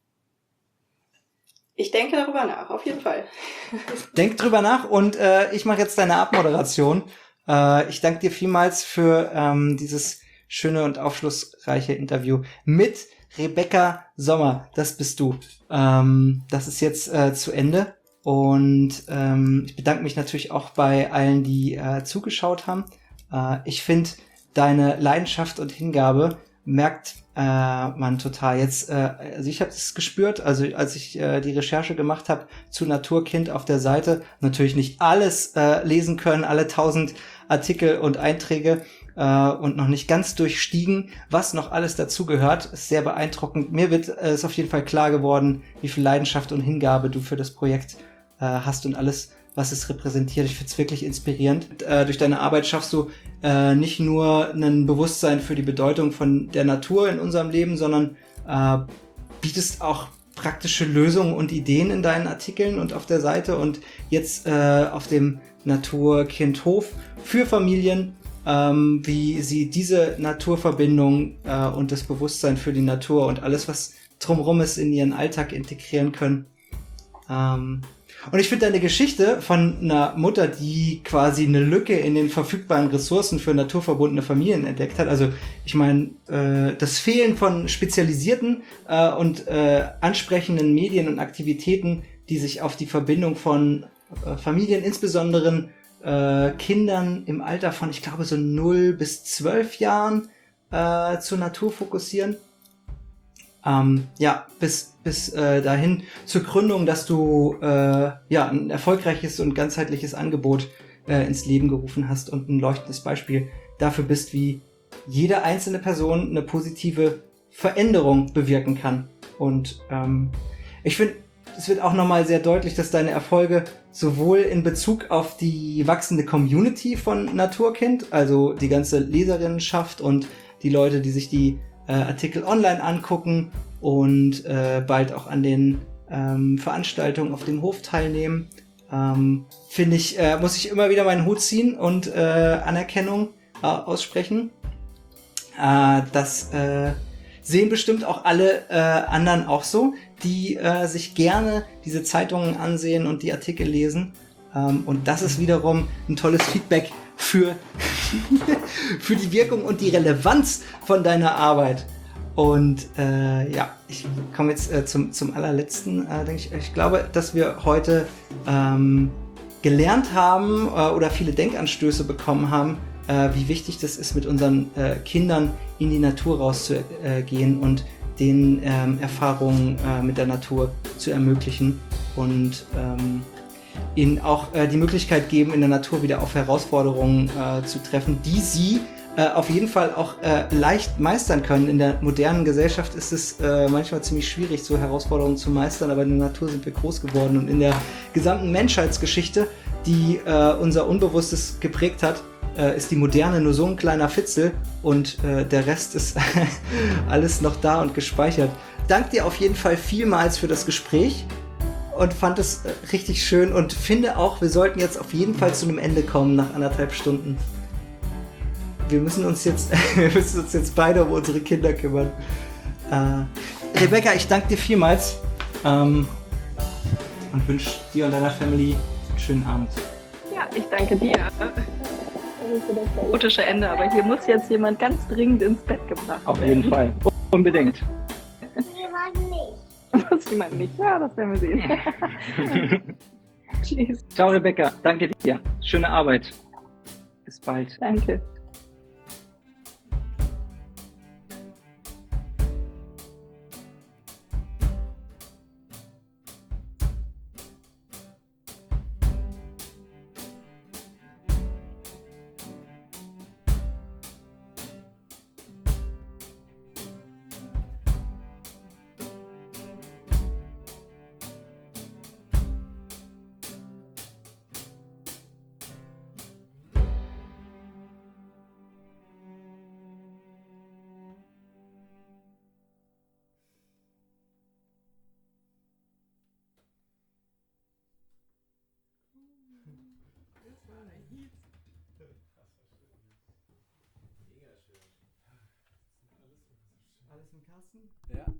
Ich denke darüber nach, auf jeden Fall. Denk drüber nach und äh, ich mache jetzt deine Abmoderation. Äh, ich danke dir vielmals für ähm, dieses schöne und aufschlussreiche Interview mit Rebecca Sommer. Das bist du. Ähm, das ist jetzt äh, zu Ende. Und ähm, ich bedanke mich natürlich auch bei allen, die äh, zugeschaut haben. Äh, ich finde, deine Leidenschaft und Hingabe merkt äh, man total. Jetzt, äh, also ich habe es gespürt, also als ich äh, die Recherche gemacht habe zu Naturkind auf der Seite, natürlich nicht alles äh, lesen können, alle tausend Artikel und Einträge äh, und noch nicht ganz durchstiegen, was noch alles dazugehört. Ist sehr beeindruckend. Mir wird äh, ist auf jeden Fall klar geworden, wie viel Leidenschaft und Hingabe du für das Projekt äh, hast und alles, was es repräsentiert. Ich finde es wirklich inspirierend. Äh, durch deine Arbeit schaffst du äh, nicht nur ein Bewusstsein für die Bedeutung von der Natur in unserem Leben, sondern äh, bietest auch praktische Lösungen und Ideen in deinen Artikeln und auf der Seite und jetzt äh, auf dem Naturkindhof für Familien, ähm, wie sie diese Naturverbindung äh, und das Bewusstsein für die Natur und alles, was drumherum ist, in ihren Alltag integrieren können. Ähm, Und ich finde deine Geschichte von einer Mutter, die quasi eine Lücke in den verfügbaren Ressourcen für naturverbundene Familien entdeckt hat. Also ich meine, äh, das Fehlen von spezialisierten äh, und äh, ansprechenden Medien und Aktivitäten, die sich auf die Verbindung von äh, Familien, insbesondere äh, Kindern im Alter von, ich glaube, so null bis zwölf Jahren äh, zur Natur fokussieren. Ähm, ja, bis bis äh, dahin zur Gründung, dass du äh, ja ein erfolgreiches und ganzheitliches Angebot äh, ins Leben gerufen hast und ein leuchtendes Beispiel dafür bist, wie jede einzelne Person eine positive Veränderung bewirken kann. Und ähm, ich finde, es wird auch nochmal sehr deutlich, dass deine Erfolge sowohl in Bezug auf die wachsende Community von Naturkind, also die ganze Leserinnenschaft und die Leute, die sich die äh, Artikel online angucken und äh, bald auch an den ähm, Veranstaltungen auf dem Hof teilnehmen, ähm, finde ich, äh, muss ich immer wieder meinen Hut ziehen und äh, Anerkennung äh, aussprechen. Äh, das äh, sehen bestimmt auch alle äh, anderen auch so, die äh, sich gerne diese Zeitungen ansehen und die Artikel lesen. Ähm, und das ist wiederum ein tolles Feedback für, für die Wirkung und die Relevanz von deiner Arbeit. Und äh, ja, ich komme jetzt äh, zum, zum allerletzten, äh, denke ich. Ich glaube, dass wir heute ähm, gelernt haben äh, oder viele Denkanstöße bekommen haben, äh, wie wichtig das ist, mit unseren äh, Kindern in die Natur rauszugehen äh, und den ähm, Erfahrungen äh, mit der Natur zu ermöglichen und ähm, ihnen auch äh, die Möglichkeit geben, in der Natur wieder auf Herausforderungen äh, zu treffen, die sie äh, auf jeden Fall auch äh, leicht meistern können. In der modernen Gesellschaft ist es äh, manchmal ziemlich schwierig, so Herausforderungen zu meistern, aber in der Natur sind wir groß geworden und in der gesamten Menschheitsgeschichte, die äh, unser Unbewusstes geprägt hat, äh, ist die Moderne nur so ein kleiner Fitzel und äh, der Rest ist alles noch da und gespeichert. Dank dir auf jeden Fall vielmals für das Gespräch. Und fand es richtig schön und finde auch, wir sollten jetzt auf jeden Fall zu einem Ende kommen nach anderthalb Stunden. Wir müssen uns jetzt, wir müssen uns jetzt beide um unsere Kinder kümmern. Äh, Rebecca, ich danke dir vielmals ähm, und wünsche dir und deiner Family einen schönen Abend. Ja, ich danke dir. Das ist so das chaotische Ende, aber hier muss jetzt jemand ganz dringend ins Bett gebracht werden. Auf jeden Fall. Unbedingt. Muss jemand nicht. Ja, das werden wir sehen. Tschüss. Ciao, Rebecca. Danke dir. Schöne Arbeit. Bis bald. Danke. Alles ist im Kasten. Ja.